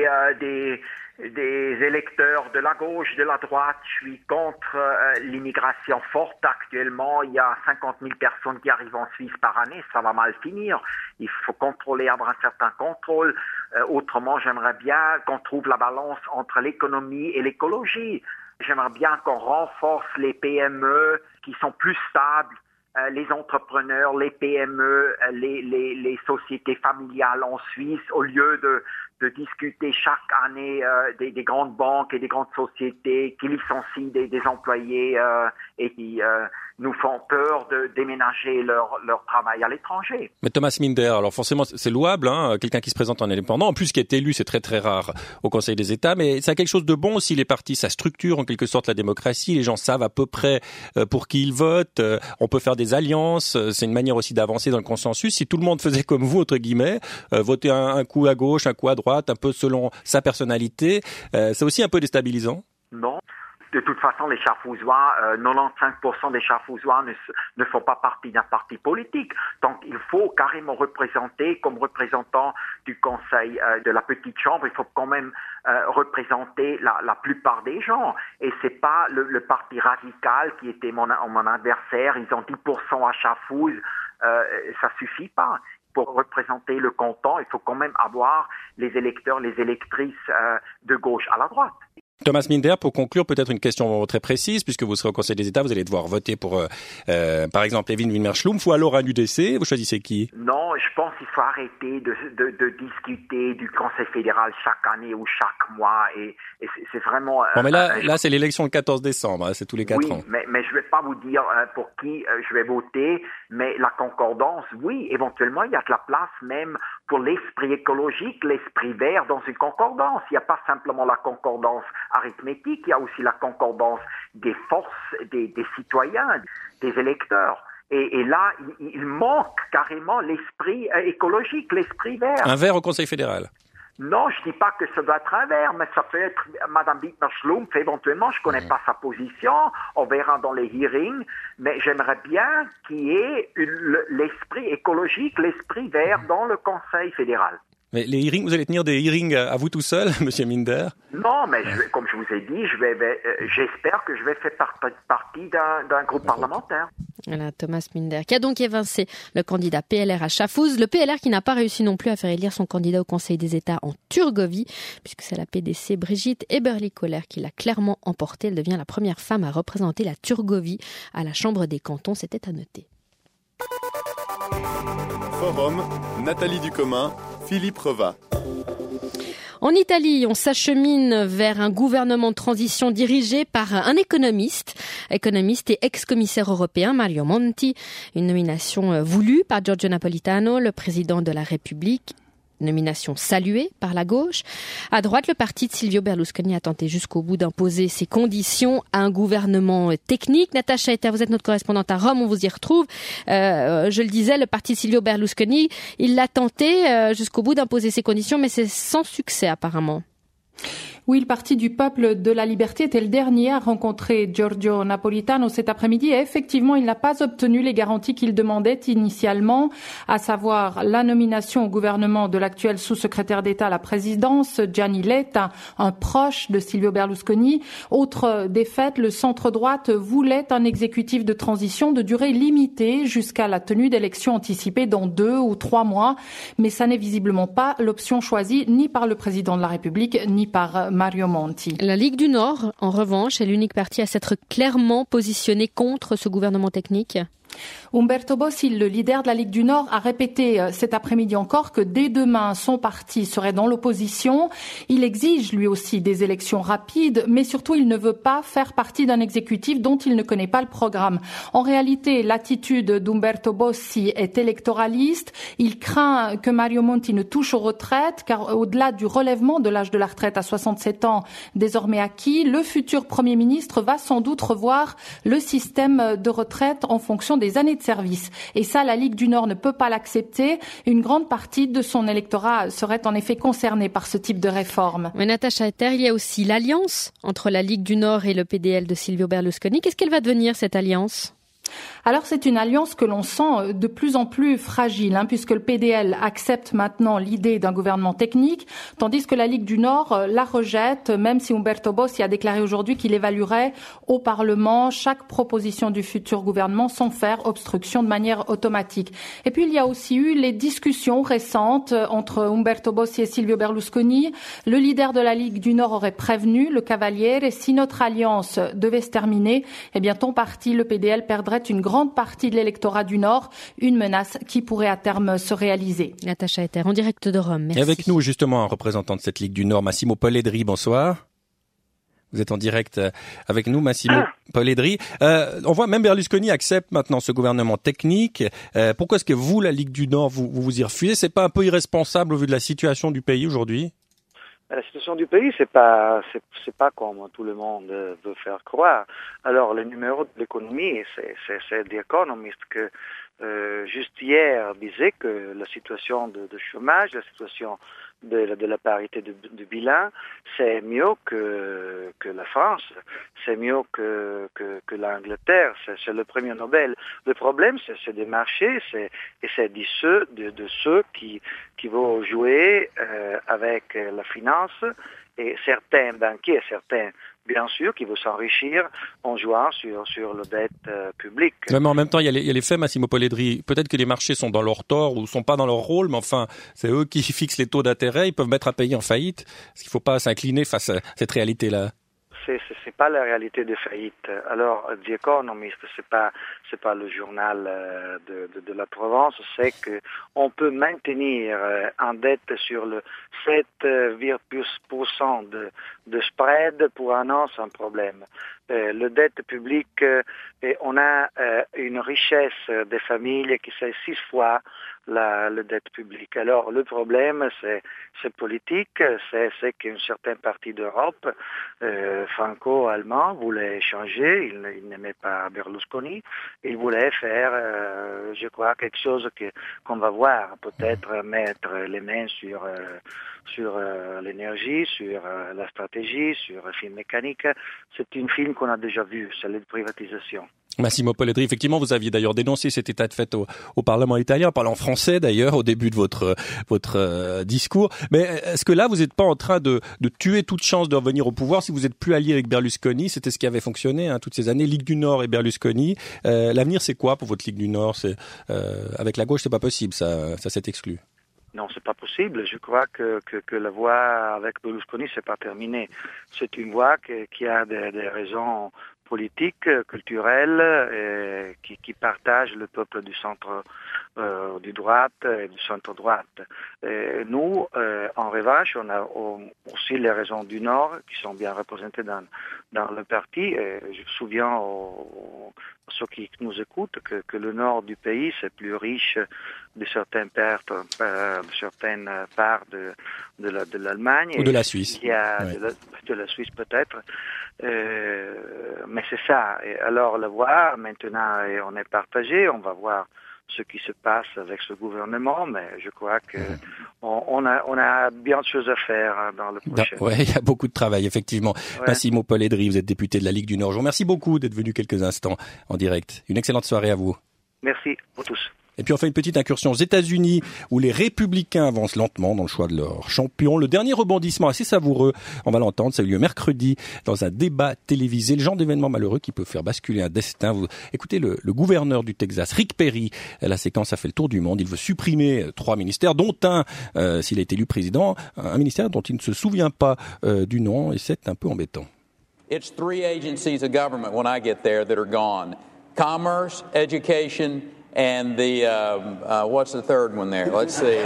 des électeurs de la gauche, de la droite. Je suis contre l'immigration forte actuellement. Il y a 50 000 personnes qui arrivent en Suisse par année. Ça va mal finir. Il faut contrôler, avoir un certain contrôle. Autrement, j'aimerais bien qu'on trouve la balance entre l'économie et l'écologie. J'aimerais bien qu'on renforce les PME qui sont plus stables, les entrepreneurs, les PME, les sociétés familiales en Suisse, au lieu de discuter chaque année des grandes banques et des grandes sociétés qui licencient des employés et qui nous font peur de déménager leur travail à l'étranger. Mais Thomas Minder, alors forcément c'est louable, quelqu'un qui se présente en indépendant, en plus qui est élu, c'est très très rare au Conseil des États, mais ça a quelque chose de bon aussi, les partis, ça structure en quelque sorte la démocratie, les gens savent à peu près pour qui ils votent, on peut faire des alliances, c'est une manière aussi d'avancer dans le consensus. Si tout le monde faisait comme vous, entre guillemets, voter un coup à gauche, un coup à droite, un peu selon sa personnalité, c'est aussi un peu déstabilisant? Non. De toute façon, les Schaffhausois, 95% des Schaffhausois ne font pas partie d'un parti politique. Donc, il faut carrément représenter, comme représentant du Conseil de la Petite Chambre, il faut quand même représenter la plupart des gens. Et c'est pas le parti radical qui était mon adversaire. Ils ont 10% à Schaffhouse. Ça suffit pas. Pour représenter le canton, il faut quand même avoir les électeurs, les électrices de gauche à la droite. Thomas Minder, pour conclure, peut-être une question très précise, puisque vous serez au Conseil des États, vous allez devoir voter pour, par exemple, Evin Wilmer-Schlumpf ou alors un UDC. Vous choisissez qui? Non, je pense qu'il faut arrêter de discuter du Conseil fédéral chaque année ou chaque mois. Et c'est vraiment... Bon, mais là, c'est l'élection le 14 décembre, c'est tous les 4 ans. Mais je ne vais pas vous dire pour qui je vais voter, mais la concordance, oui, éventuellement, il y a de la place même pour l'esprit écologique, l'esprit vert dans une concordance. Il n'y a pas simplement la concordance arithmétique, il y a aussi la concordance des forces des citoyens, des électeurs. Et là, il manque carrément l'esprit écologique, l'esprit vert. Un vert au Conseil fédéral? Non, je dis pas que ça doit être un vert, mais ça peut être Madame Wittmer-Schlumpf, éventuellement, je connais pas sa position, on verra dans les hearings, mais j'aimerais bien qu'il y ait l'esprit écologique, l'esprit vert dans le Conseil fédéral. Mais les hearings, vous allez tenir des hearings à vous tout seul, Monsieur Minder? Non, mais comme je vous ai dit, j'espère que je vais faire partie d'un groupe parlementaire. Voilà, Thomas Minder, qui a donc évincé le candidat PLR à Schaffhouse. Le PLR qui n'a pas réussi non plus à faire élire son candidat au Conseil des États en Turgovie, puisque c'est la PDC Brigitte Eberly-Kohler qui l'a clairement emporté. Elle devient la première femme à représenter la Turgovie à la Chambre des cantons. C'était à noter. Forum, Nathalie Ducommun, Philippe Reva. En Italie, on s'achemine vers un gouvernement de transition dirigé par un économiste et ex-commissaire européen, Mario Monti. Une nomination voulue par Giorgio Napolitano, le président de la République. Nomination saluée par la gauche. À droite, le parti de Silvio Berlusconi a tenté jusqu'au bout d'imposer ses conditions à un gouvernement technique. Natacha Etter, vous êtes notre correspondante à Rome, on vous y retrouve. Je le disais, le parti de Silvio Berlusconi, il l'a tenté jusqu'au bout d'imposer ses conditions, mais c'est sans succès apparemment. Oui, le Parti du Peuple de la Liberté était le dernier à rencontrer Giorgio Napolitano cet après-midi et effectivement, il n'a pas obtenu les garanties qu'il demandait initialement, à savoir la nomination au gouvernement de l'actuel sous-secrétaire d'État à la présidence, Gianni Letta, un proche de Silvio Berlusconi. Autre défaite, le centre-droite voulait un exécutif de transition de durée limitée jusqu'à la tenue d'élections anticipées dans 2 ou 3 mois, mais ça n'est visiblement pas l'option choisie ni par le président de la République ni par Mario Monti. La Ligue du Nord, en revanche, est l'unique parti à s'être clairement positionné contre ce gouvernement technique. Umberto Bossi, le leader de la Ligue du Nord, a répété cet après-midi encore que dès demain, son parti serait dans l'opposition. Il exige lui aussi des élections rapides, mais surtout il ne veut pas faire partie d'un exécutif dont il ne connaît pas le programme. En réalité, l'attitude d'Umberto Bossi est électoraliste. Il craint que Mario Monti ne touche aux retraites, car au-delà du relèvement de l'âge de la retraite à 67 ans désormais acquis, le futur Premier ministre va sans doute revoir le système de retraite en fonction des années de service. Et ça, la Ligue du Nord ne peut pas l'accepter. Une grande partie de son électorat serait en effet concernée par ce type de réforme. Mais Natacha Etter, il y a aussi l'alliance entre la Ligue du Nord et le PDL de Silvio Berlusconi. Qu'est-ce qu'elle va devenir, cette alliance ? Alors c'est une alliance que l'on sent de plus en plus fragile, puisque le PDL accepte maintenant l'idée d'un gouvernement technique, tandis que la Ligue du Nord la rejette, même si Umberto Bossi a déclaré aujourd'hui qu'il évaluerait au Parlement chaque proposition du futur gouvernement sans faire obstruction de manière automatique. Et puis il y a aussi eu les discussions récentes entre Umberto Bossi et Silvio Berlusconi. Le leader de la Ligue du Nord aurait prévenu le Cavaliere, si notre alliance devait se terminer, eh bien ton parti, le PDL, perdrait une grande partie de l'électorat du Nord, une menace qui pourrait à terme se réaliser. Natacha Etter, en direct de Rome. Merci. Et avec nous, justement, un représentant de cette Ligue du Nord, Massimo Polledri, bonsoir. Vous êtes en direct avec nous, Massimo Polledri. On voit même Berlusconi accepte maintenant ce gouvernement technique. Pourquoi est-ce que vous, la Ligue du Nord, vous y refusez ? C'est pas un peu irresponsable au vu de la situation du pays aujourd'hui ? La situation du pays, c'est pas comme tout le monde veut faire croire. Alors, le numéro de l'économie, c'est The Economist que juste hier disait que la situation de chômage, la situation de la parité de bilan, c'est mieux que la France, c'est mieux que l'Angleterre, c'est le premier Nobel. Le problème, c'est des marchés, c'est de ceux qui vont jouer avec la finance, et certains banquiers, certains bien sûr, qui vont s'enrichir en jouant sur la dette publique. Mais en même temps, il y a les faits, Massimo Polledri. Peut-être que les marchés sont dans leur tort ou sont pas dans leur rôle, mais enfin, c'est eux qui fixent les taux d'intérêt. Ils peuvent mettre un pays en faillite. Est-ce qu'il ne faut pas s'incliner face à cette réalité-là ? C'est pas la réalité des faillites. Alors, The Economist, c'est pas le journal de la Provence, c'est que on peut maintenir en dette sur le 7,% de spread pour un an sans problème. Le dette publique, on a une richesse des familles qui c'est 6 fois la dette publique. Alors le problème c'est politique, c'est qu'une certaine partie d'Europe franco-allemand voulait changer, il n'aimait pas Berlusconi, il voulait faire, je crois, quelque chose qu'on va voir, peut-être mettre les mains sur l'énergie, sur la stratégie, sur le film mécanique. C'est une film qu'on a déjà vu, c'est la privatisation. Massimo Polledri, effectivement, vous aviez d'ailleurs dénoncé cet état de fait au Parlement italien, en parlant français d'ailleurs au début de votre discours. Mais est-ce que là, vous n'êtes pas en train de tuer toute chance de revenir au pouvoir si vous n'êtes plus allié avec Berlusconi ? C'était ce qui avait fonctionné toutes ces années, Ligue du Nord et Berlusconi. L'avenir, c'est quoi pour votre Ligue du Nord ? Avec la gauche, c'est pas possible, ça s'est exclu. Non, c'est pas possible. Je crois que la voie avec Berlusconi, c'est pas terminé. C'est une voie qui a des raisons politiques, culturelles, qui partagent le peuple du centre, du droite et du centre-droite. Nous, en revanche, on a aussi les raisons du Nord qui sont bien représentées dans le parti. Je me souviens aux ceux qui nous écoutent que le nord du pays c'est plus riche de certaines parts de l'Allemagne ou de la Suisse. De la Suisse peut-être. Mais c'est ça. Et alors le voir maintenant, on est partagé. On va voir ce qui se passe avec ce gouvernement, mais je crois que on a bien de choses à faire dans le prochain. Ouais, il y a beaucoup de travail, effectivement. Ouais. Massimo Polledri, vous êtes député de la Ligue du Nord. Je vous remercie beaucoup d'être venu quelques instants en direct. Une excellente soirée à vous. Merci pour tous. Et puis on fait une petite incursion aux États-Unis où les républicains avancent lentement dans le choix de leur champion. Le dernier rebondissement assez savoureux, on va l'entendre, ça a eu lieu mercredi dans un débat télévisé. Le genre d'événement malheureux qui peut faire basculer un destin. Vous écoutez le gouverneur du Texas, Rick Perry. La séquence a fait le tour du monde. Il veut supprimer 3 ministères, dont un, s'il a été élu président, un ministère dont il ne se souvient pas du nom et c'est un peu embêtant. It's 3 agencies of government when I get there that are gone. commerce, education, and the, what's the third one there? Let's see.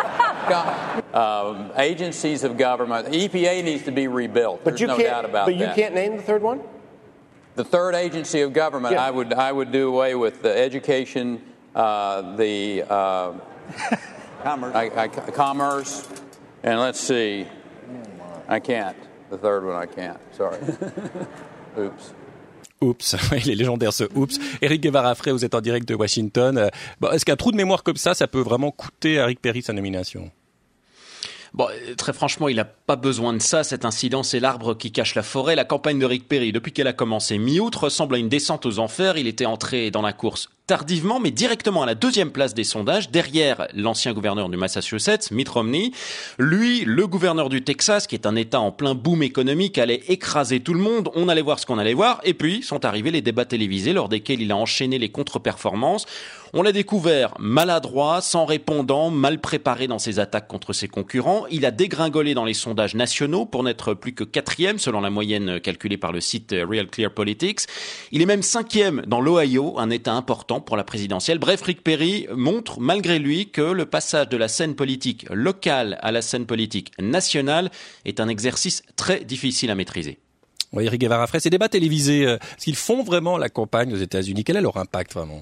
Agencies of government. EPA needs to be rebuilt. There's no doubt about that. But you can't name the third one? The third agency of government, yeah. I would do away with the education, commerce, and let's see. I can't. The third one I can't. Sorry. Oops. Oups, il est légendaire ce oups. Éric Guevara-Frey, vous êtes en direct de Washington. Est-ce qu'un trou de mémoire comme ça peut vraiment coûter à Rick Perry sa nomination? Bon, très franchement, il n'a pas besoin de ça. Cet incident, c'est l'arbre qui cache la forêt. La campagne de Rick Perry, depuis qu'elle a commencé mi-août, ressemble à une descente aux enfers. Il était entré dans la course tardivement, mais directement à la deuxième place des sondages, derrière l'ancien gouverneur du Massachusetts, Mitt Romney. Lui, le gouverneur du Texas, qui est un État en plein boom économique, allait écraser tout le monde. On allait voir ce qu'on allait voir. Et puis, sont arrivés les débats télévisés, lors desquels il a enchaîné les contre-performances. On l'a découvert maladroit, sans répondant, mal préparé dans ses attaques contre ses concurrents. Il a dégringolé dans les sondages nationaux pour n'être plus que 4e, selon la moyenne calculée par le site Real Clear Politics. Il est même 5e dans l'Ohio, un État important pour la présidentielle. Bref, Rick Perry montre, malgré lui, que le passage de la scène politique locale à la scène politique nationale est un exercice très difficile à maîtriser. Oui, Éric Guevara-Frey, ces débats télévisés, est-ce qu'ils font vraiment la campagne aux États-Unis? Quel est leur impact vraiment?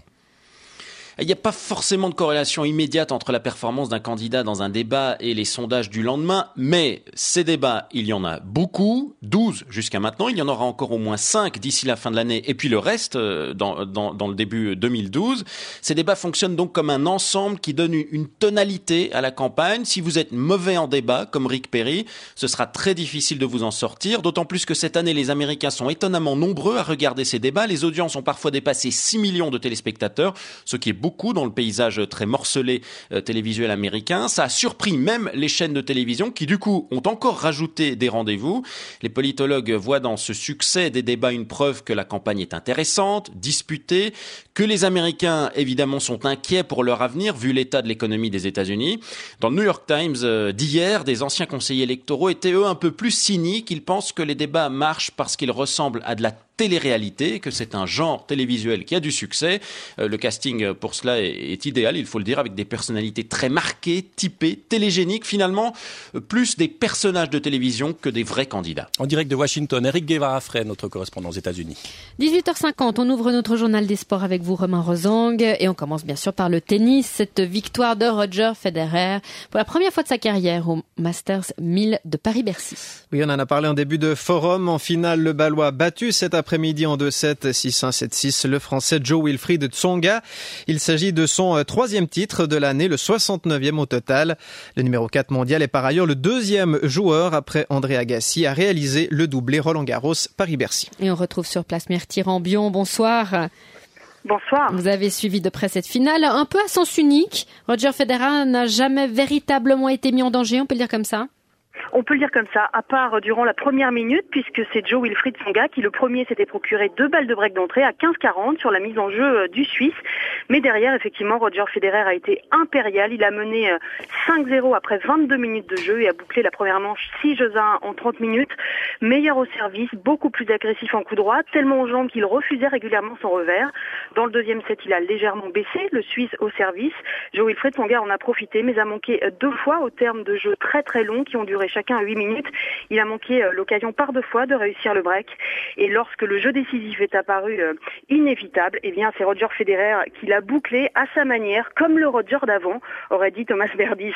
Il n'y a pas forcément de corrélation immédiate entre la performance d'un candidat dans un débat et les sondages du lendemain, mais ces débats, il y en a beaucoup, 12 jusqu'à maintenant, il y en aura encore au moins 5 d'ici la fin de l'année, et puis le reste dans le début 2012. Ces débats fonctionnent donc comme un ensemble qui donne une tonalité à la campagne. Si vous êtes mauvais en débat, comme Rick Perry, ce sera très difficile de vous en sortir, d'autant plus que cette année, les Américains sont étonnamment nombreux à regarder ces débats. Les audiences ont parfois dépassé 6 millions de téléspectateurs, ce qui est beaucoup dans le paysage très morcelé télévisuel américain. Ça a surpris même les chaînes de télévision qui, du coup, ont encore rajouté des rendez-vous. Les politologues voient dans ce succès des débats une preuve que la campagne est intéressante, disputée, que les Américains, évidemment, sont inquiets pour leur avenir, vu l'état de l'économie des États-Unis. Dans le New York Times d'hier, des anciens conseillers électoraux étaient, eux, un peu plus cyniques. Ils pensent que les débats marchent parce qu'ils ressemblent à de la télé-réalité, que c'est un genre télévisuel qui a du succès. Le casting pour cela est idéal, il faut le dire, avec des personnalités très marquées, typées, télégéniques, finalement, plus des personnages de télévision que des vrais candidats. En direct de Washington, Éric Guevara-Frey, notre correspondant aux États-Unis. 18h50, on ouvre notre journal des sports avec vous, Romain Rozang, et on commence bien sûr par le tennis. Cette victoire de Roger Federer pour la première fois de sa carrière au Masters 1000 de Paris-Bercy. Oui, on en a parlé en début de forum. En finale, le Balois battu cet après-midi en 2-7, 6-1, 7-6, le Français Jo-Wilfried Tsonga. Il s'agit de son troisième titre de l'année, le 69e au total. Le numéro 4 mondial est par ailleurs le deuxième joueur après André Agassi à réaliser le doublé Roland-Garros Paris-Bercy. Et on retrouve sur place Myrtille Rambion. Bonsoir. Bonsoir. Vous avez suivi de près cette finale, un peu à sens unique. Roger Federer n'a jamais véritablement été mis en danger, on peut le dire comme ça? On peut le dire comme ça, à part durant la première minute, puisque c'est Jo-Wilfried Tsonga qui, le premier, s'était procuré 2 balles de break d'entrée à 15-40 sur la mise en jeu du Suisse. Mais derrière, effectivement, Roger Federer a été impérial. Il a mené 5-0 après 22 minutes de jeu et a bouclé la première manche 6-1 en 30 minutes. Meilleur au service, beaucoup plus agressif en coup droit, tellement aux jambes qu'il refusait régulièrement son revers. Dans le deuxième set, il a légèrement baissé, le Suisse au service. Jo-Wilfried Tsonga en a profité, mais a manqué 2 fois au terme de jeux très très longs qui ont duré chacun à 8 minutes. Il a manqué l'occasion par 2 fois de réussir le break. Et lorsque le jeu décisif est apparu inévitable, eh bien c'est Roger Federer qui l'a bouclé à sa manière, comme le Roger d'avant, aurait dit Thomas Berdych,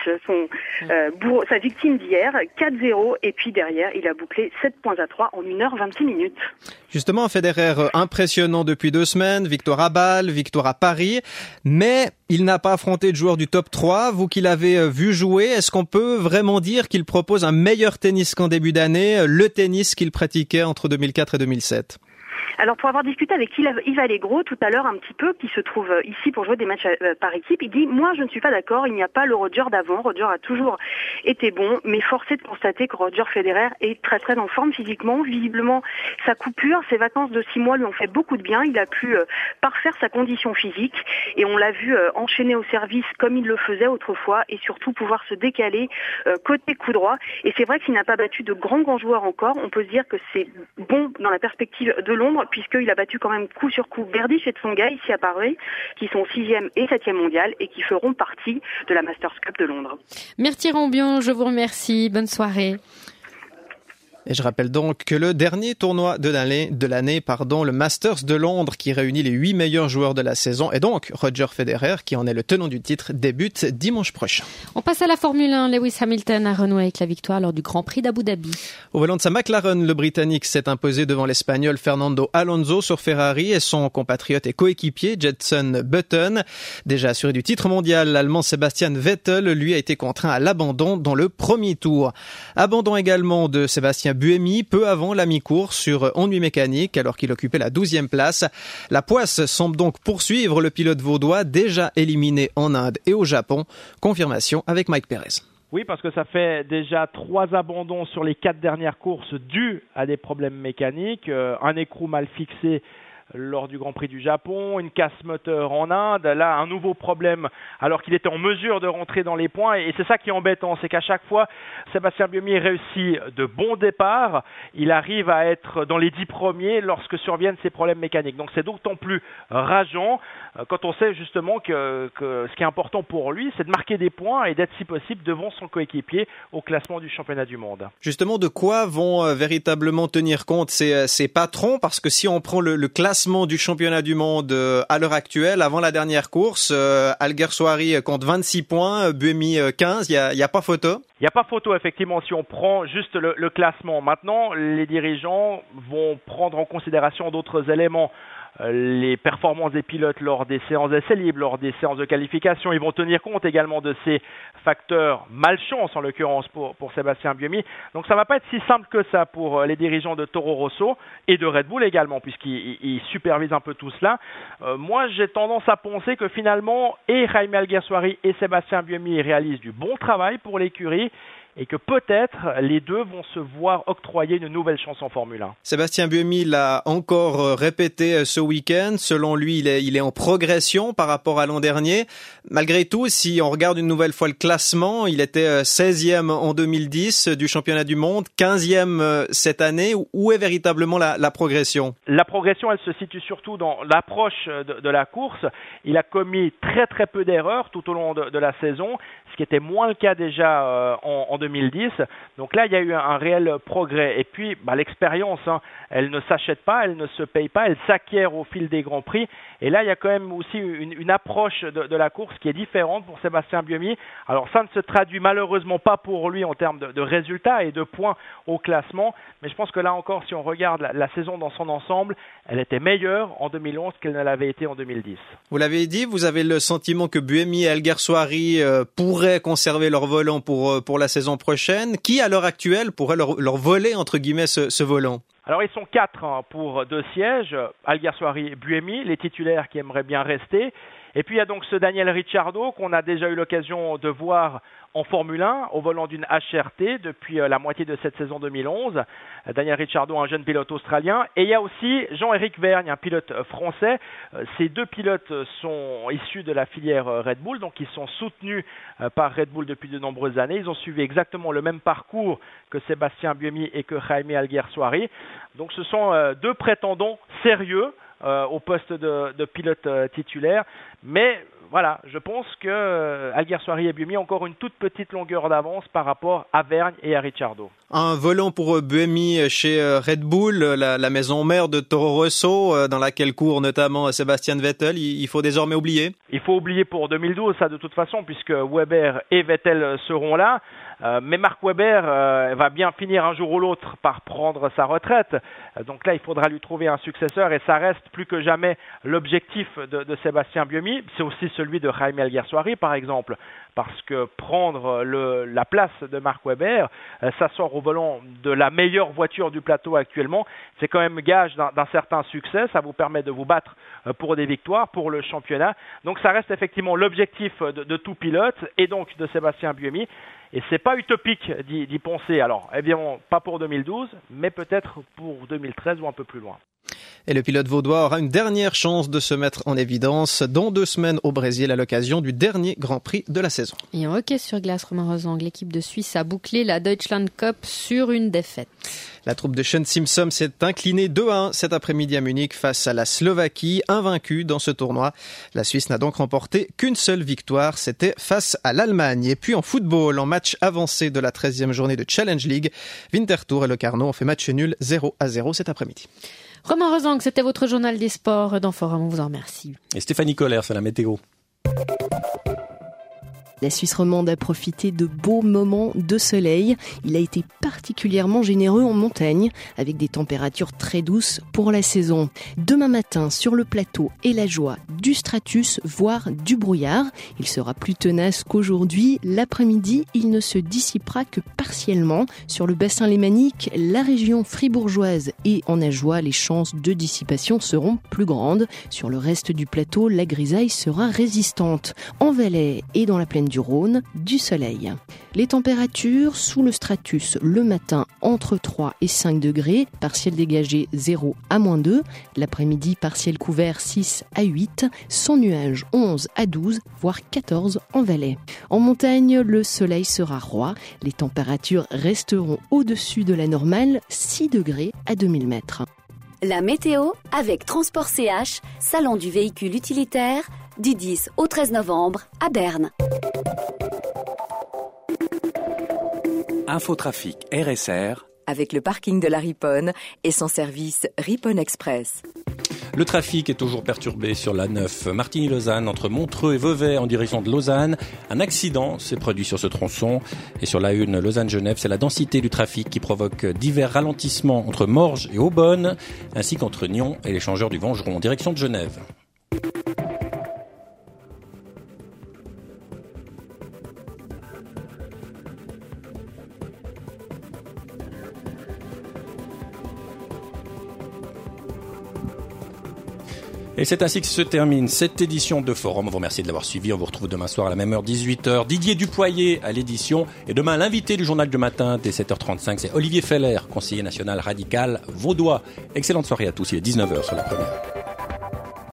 sa victime d'hier, 4-0. Et puis derrière, il a bouclé 7 points à 3 en 1h26 minutes. Justement, Federer impressionnant depuis 2 semaines, victoire à Bâle, victoire à Paris, mais il n'a pas affronté de joueur du top 3. Vous qui l'avez vu jouer, est-ce qu'on peut vraiment dire qu'il propose un meilleur tennis qu'en début d'année, le tennis qu'il pratiquait entre 2004 et 2007? Alors pour avoir discuté avec Yves Allegro tout à l'heure un petit peu, qui se trouve ici pour jouer des matchs par équipe, il dit « Moi je ne suis pas d'accord, il n'y a pas le Roger d'avant, Roger a toujours été bon, mais force est de constater que Roger Federer est très très en forme physiquement. Visiblement sa coupure, ses vacances de 6 mois lui ont fait beaucoup de bien, il a pu parfaire sa condition physique et on l'a vu enchaîner au service comme il le faisait autrefois et surtout pouvoir se décaler côté coup droit. Et c'est vrai qu'il n'a pas battu de grands joueurs encore, on peut se dire que c'est bon dans la perspective de long l'ombre, puisqu'il a battu quand même coup sur coup Berdych et Tsonga ici à Paris, qui sont 6e et 7e mondial et qui feront partie de la Masters Cup de Londres. Myrtille Rambion, je vous remercie. Bonne soirée. Et je rappelle donc que le dernier tournoi de l'année, le Masters de Londres, qui réunit les 8 meilleurs joueurs de la saison, et donc Roger Federer, qui en est le tenant du titre, débute dimanche prochain. On passe à la Formule 1. Lewis Hamilton a renoué avec la victoire lors du Grand Prix d'Abu Dhabi. Au volant de sa McLaren, le Britannique s'est imposé devant l'Espagnol Fernando Alonso sur Ferrari et son compatriote et coéquipier Jenson Button. Déjà assuré du titre mondial, l'Allemand Sebastian Vettel, lui, a été contraint à l'abandon dans le premier tour. Abandon également de Sébastien Buemi peu avant la mi-course sur ennui mécanique alors qu'il occupait la 12e place. La poisse semble donc poursuivre le pilote vaudois déjà éliminé en Inde et au Japon. Confirmation avec Mike Perez. Oui, parce que ça fait déjà 3 abandons sur les 4 dernières courses dus à des problèmes mécaniques, un écrou mal fixé lors du Grand Prix du Japon, une casse moteur en Inde, là un nouveau problème alors qu'il était en mesure de rentrer dans les points et c'est ça qui est embêtant, c'est qu'à chaque fois Sébastien Buemi réussit de bons départs, il arrive à être dans les 10 premiers lorsque surviennent ces problèmes mécaniques, donc c'est d'autant plus rageant quand on sait justement que ce qui est important pour lui c'est de marquer des points et d'être si possible devant son coéquipier au classement du championnat du monde. Justement, de quoi vont véritablement tenir compte ces patrons, parce que si on prend le classement du championnat du monde à l'heure actuelle, avant la dernière course, Alguersuari compte 26 points, Buemi 15, il y a pas photo. Il n'y a pas photo, effectivement, si on prend juste le classement. Maintenant, les dirigeants vont prendre en considération d'autres éléments. Les performances des pilotes lors des séances d'essais libres, lors des séances de qualification. Ils vont tenir compte également de ces facteurs malchance, en l'occurrence, pour Sébastien Buemi. Donc ça ne va pas être si simple que ça pour les dirigeants de Toro Rosso et de Red Bull également, puisqu'ils supervisent un peu tout cela. Moi, j'ai tendance à penser que finalement, et Jaime Alguersuari et Sébastien Buemi réalisent du bon travail pour l'écurie, et que peut-être les deux vont se voir octroyer une nouvelle chance en Formule 1. Sébastien Buemi l'a encore répété ce week-end. Selon lui, il est en progression par rapport à l'an dernier. Malgré tout, si on regarde une nouvelle fois le classement, il était 16e en 2010 du championnat du monde, 15e cette année. Où est véritablement la progression ? La progression, elle se situe surtout dans l'approche de la course. Il a commis très très peu d'erreurs tout au long de la saison, ce qui était moins le cas déjà en 2010. Donc là, il y a eu un réel progrès. Et puis, l'expérience, elle ne s'achète pas, elle ne se paye pas, elle s'acquiert au fil des Grands Prix. Et là, il y a quand même aussi une approche de la course qui est différente pour Sébastien Buemi. Alors ça ne se traduit malheureusement pas pour lui en termes de résultats et de points au classement. Mais je pense que là encore, si on regarde la saison dans son ensemble, elle était meilleure en 2011 qu'elle ne l'avait été en 2010. Vous l'avez dit, vous avez le sentiment que Buemi et Alguersuari pourraient conserver leur volant pour la saison prochaine. Qui, à l'heure actuelle, pourrait leur voler, entre guillemets, ce volant ? Alors ils sont 4 pour 2 sièges, Alguersuari et Buemi, les titulaires qui aimeraient bien rester. Et puis il y a donc ce Daniel Ricciardo qu'on a déjà eu l'occasion de voir en Formule 1 au volant d'une HRT depuis la moitié de cette saison 2011. Daniel Ricciardo, un jeune pilote australien. Et il y a aussi Jean-Éric Vergne, un pilote français. Ces 2 pilotes sont issus de la filière Red Bull, donc ils sont soutenus par Red Bull depuis de nombreuses années. Ils ont suivi exactement le même parcours que Sébastien Buemi et que Jaime Alguersuari. Donc ce sont 2 prétendants sérieux au poste de pilote titulaire. Mais voilà, je pense que Alguersuari et Buemi ont encore une toute petite longueur d'avance par rapport à Vergne et à Ricciardo. Un volant pour Buemi chez Red Bull, la maison mère de Toro Rosso, dans laquelle court notamment Sebastian Vettel, il faut désormais oublier ? Il faut oublier pour 2012, ça de toute façon, puisque Webber et Vettel seront là. Mais Mark Webber va bien finir un jour ou l'autre par prendre sa retraite. Donc là, il faudra lui trouver un successeur et ça reste plus que jamais l'objectif de Sébastien Buemi. C'est aussi celui de Jaime Alguersuari, par exemple, parce que prendre la place de Mark Webber, s'asseoir au volant de la meilleure voiture du plateau actuellement, c'est quand même gage d'un certain succès. Ça vous permet de vous battre pour des victoires, pour le championnat. Donc ça reste effectivement l'objectif de tout pilote et donc de Sébastien Buemi. Et c'est pas utopique d'y penser. Alors, évidemment, pas pour 2012, mais peut-être pour 2013 ou un peu plus loin. Et le pilote vaudois aura une dernière chance de se mettre en évidence dans 2 semaines au Brésil à l'occasion du dernier Grand Prix de la saison. Et en hockey sur glace, Romain Rozang, l'équipe de Suisse a bouclé la Deutschland Cup sur une défaite. La troupe de Sean Simpson s'est inclinée 2-1 cet après-midi à Munich face à la Slovaquie, invaincue dans ce tournoi. La Suisse n'a donc remporté qu'une seule victoire, c'était face à l'Allemagne. Et puis en football, en match avancé de la 13e journée de Challenge League, Winterthur et Locarno ont fait match nul 0-0 cet après-midi. Romain Rozang, c'était votre journal des sports dans Forum, on vous en remercie. Et Stéphanie Kohler, c'est la météo. La Suisse romande a profité de beaux moments de soleil. Il a été particulièrement généreux en montagne, avec des températures très douces pour la saison. Demain matin, sur le plateau et la joie, du stratus, voire du brouillard. Il sera plus tenace qu'aujourd'hui. L'après-midi, il ne se dissipera que partiellement. Sur le bassin lémanique, la région fribourgeoise et en Ajoie, les chances de dissipation seront plus grandes. Sur le reste du plateau, la grisaille sera résistante. En Valais et dans la plaine du Rhône, du soleil. Les températures sous le stratus le matin entre 3 et 5 degrés, partiel dégagé 0 à -2, l'après-midi partiel couvert 6 à 8, sans nuages 11 à 12, voire 14 en Valais. En montagne, le soleil sera roi, les températures resteront au-dessus de la normale, 6 degrés à 2000 mètres. La météo avec Transport CH, salon du véhicule utilitaire, du 10 au 13 novembre à Berne. Infotrafic RSR avec le parking de la Riponne et son service Riponne Express. Le trafic est toujours perturbé sur l'A9 Martigny-Lausanne entre Montreux et Vevey en direction de Lausanne. Un accident s'est produit sur ce tronçon. Et sur l'A1 Lausanne-Genève, c'est la densité du trafic qui provoque divers ralentissements entre Morges et Aubonne, ainsi qu'entre Nyon et l'échangeur du Vengeron en direction de Genève. Et c'est ainsi que se termine cette édition de Forum. On vous remercie de l'avoir suivi. On vous retrouve demain soir à la même heure, 18h. Didier Dupoyer à l'édition. Et demain, l'invité du journal du matin dès 7h35, c'est Olivier Feller, conseiller national radical vaudois. Excellente soirée à tous. Il est 19h sur la première.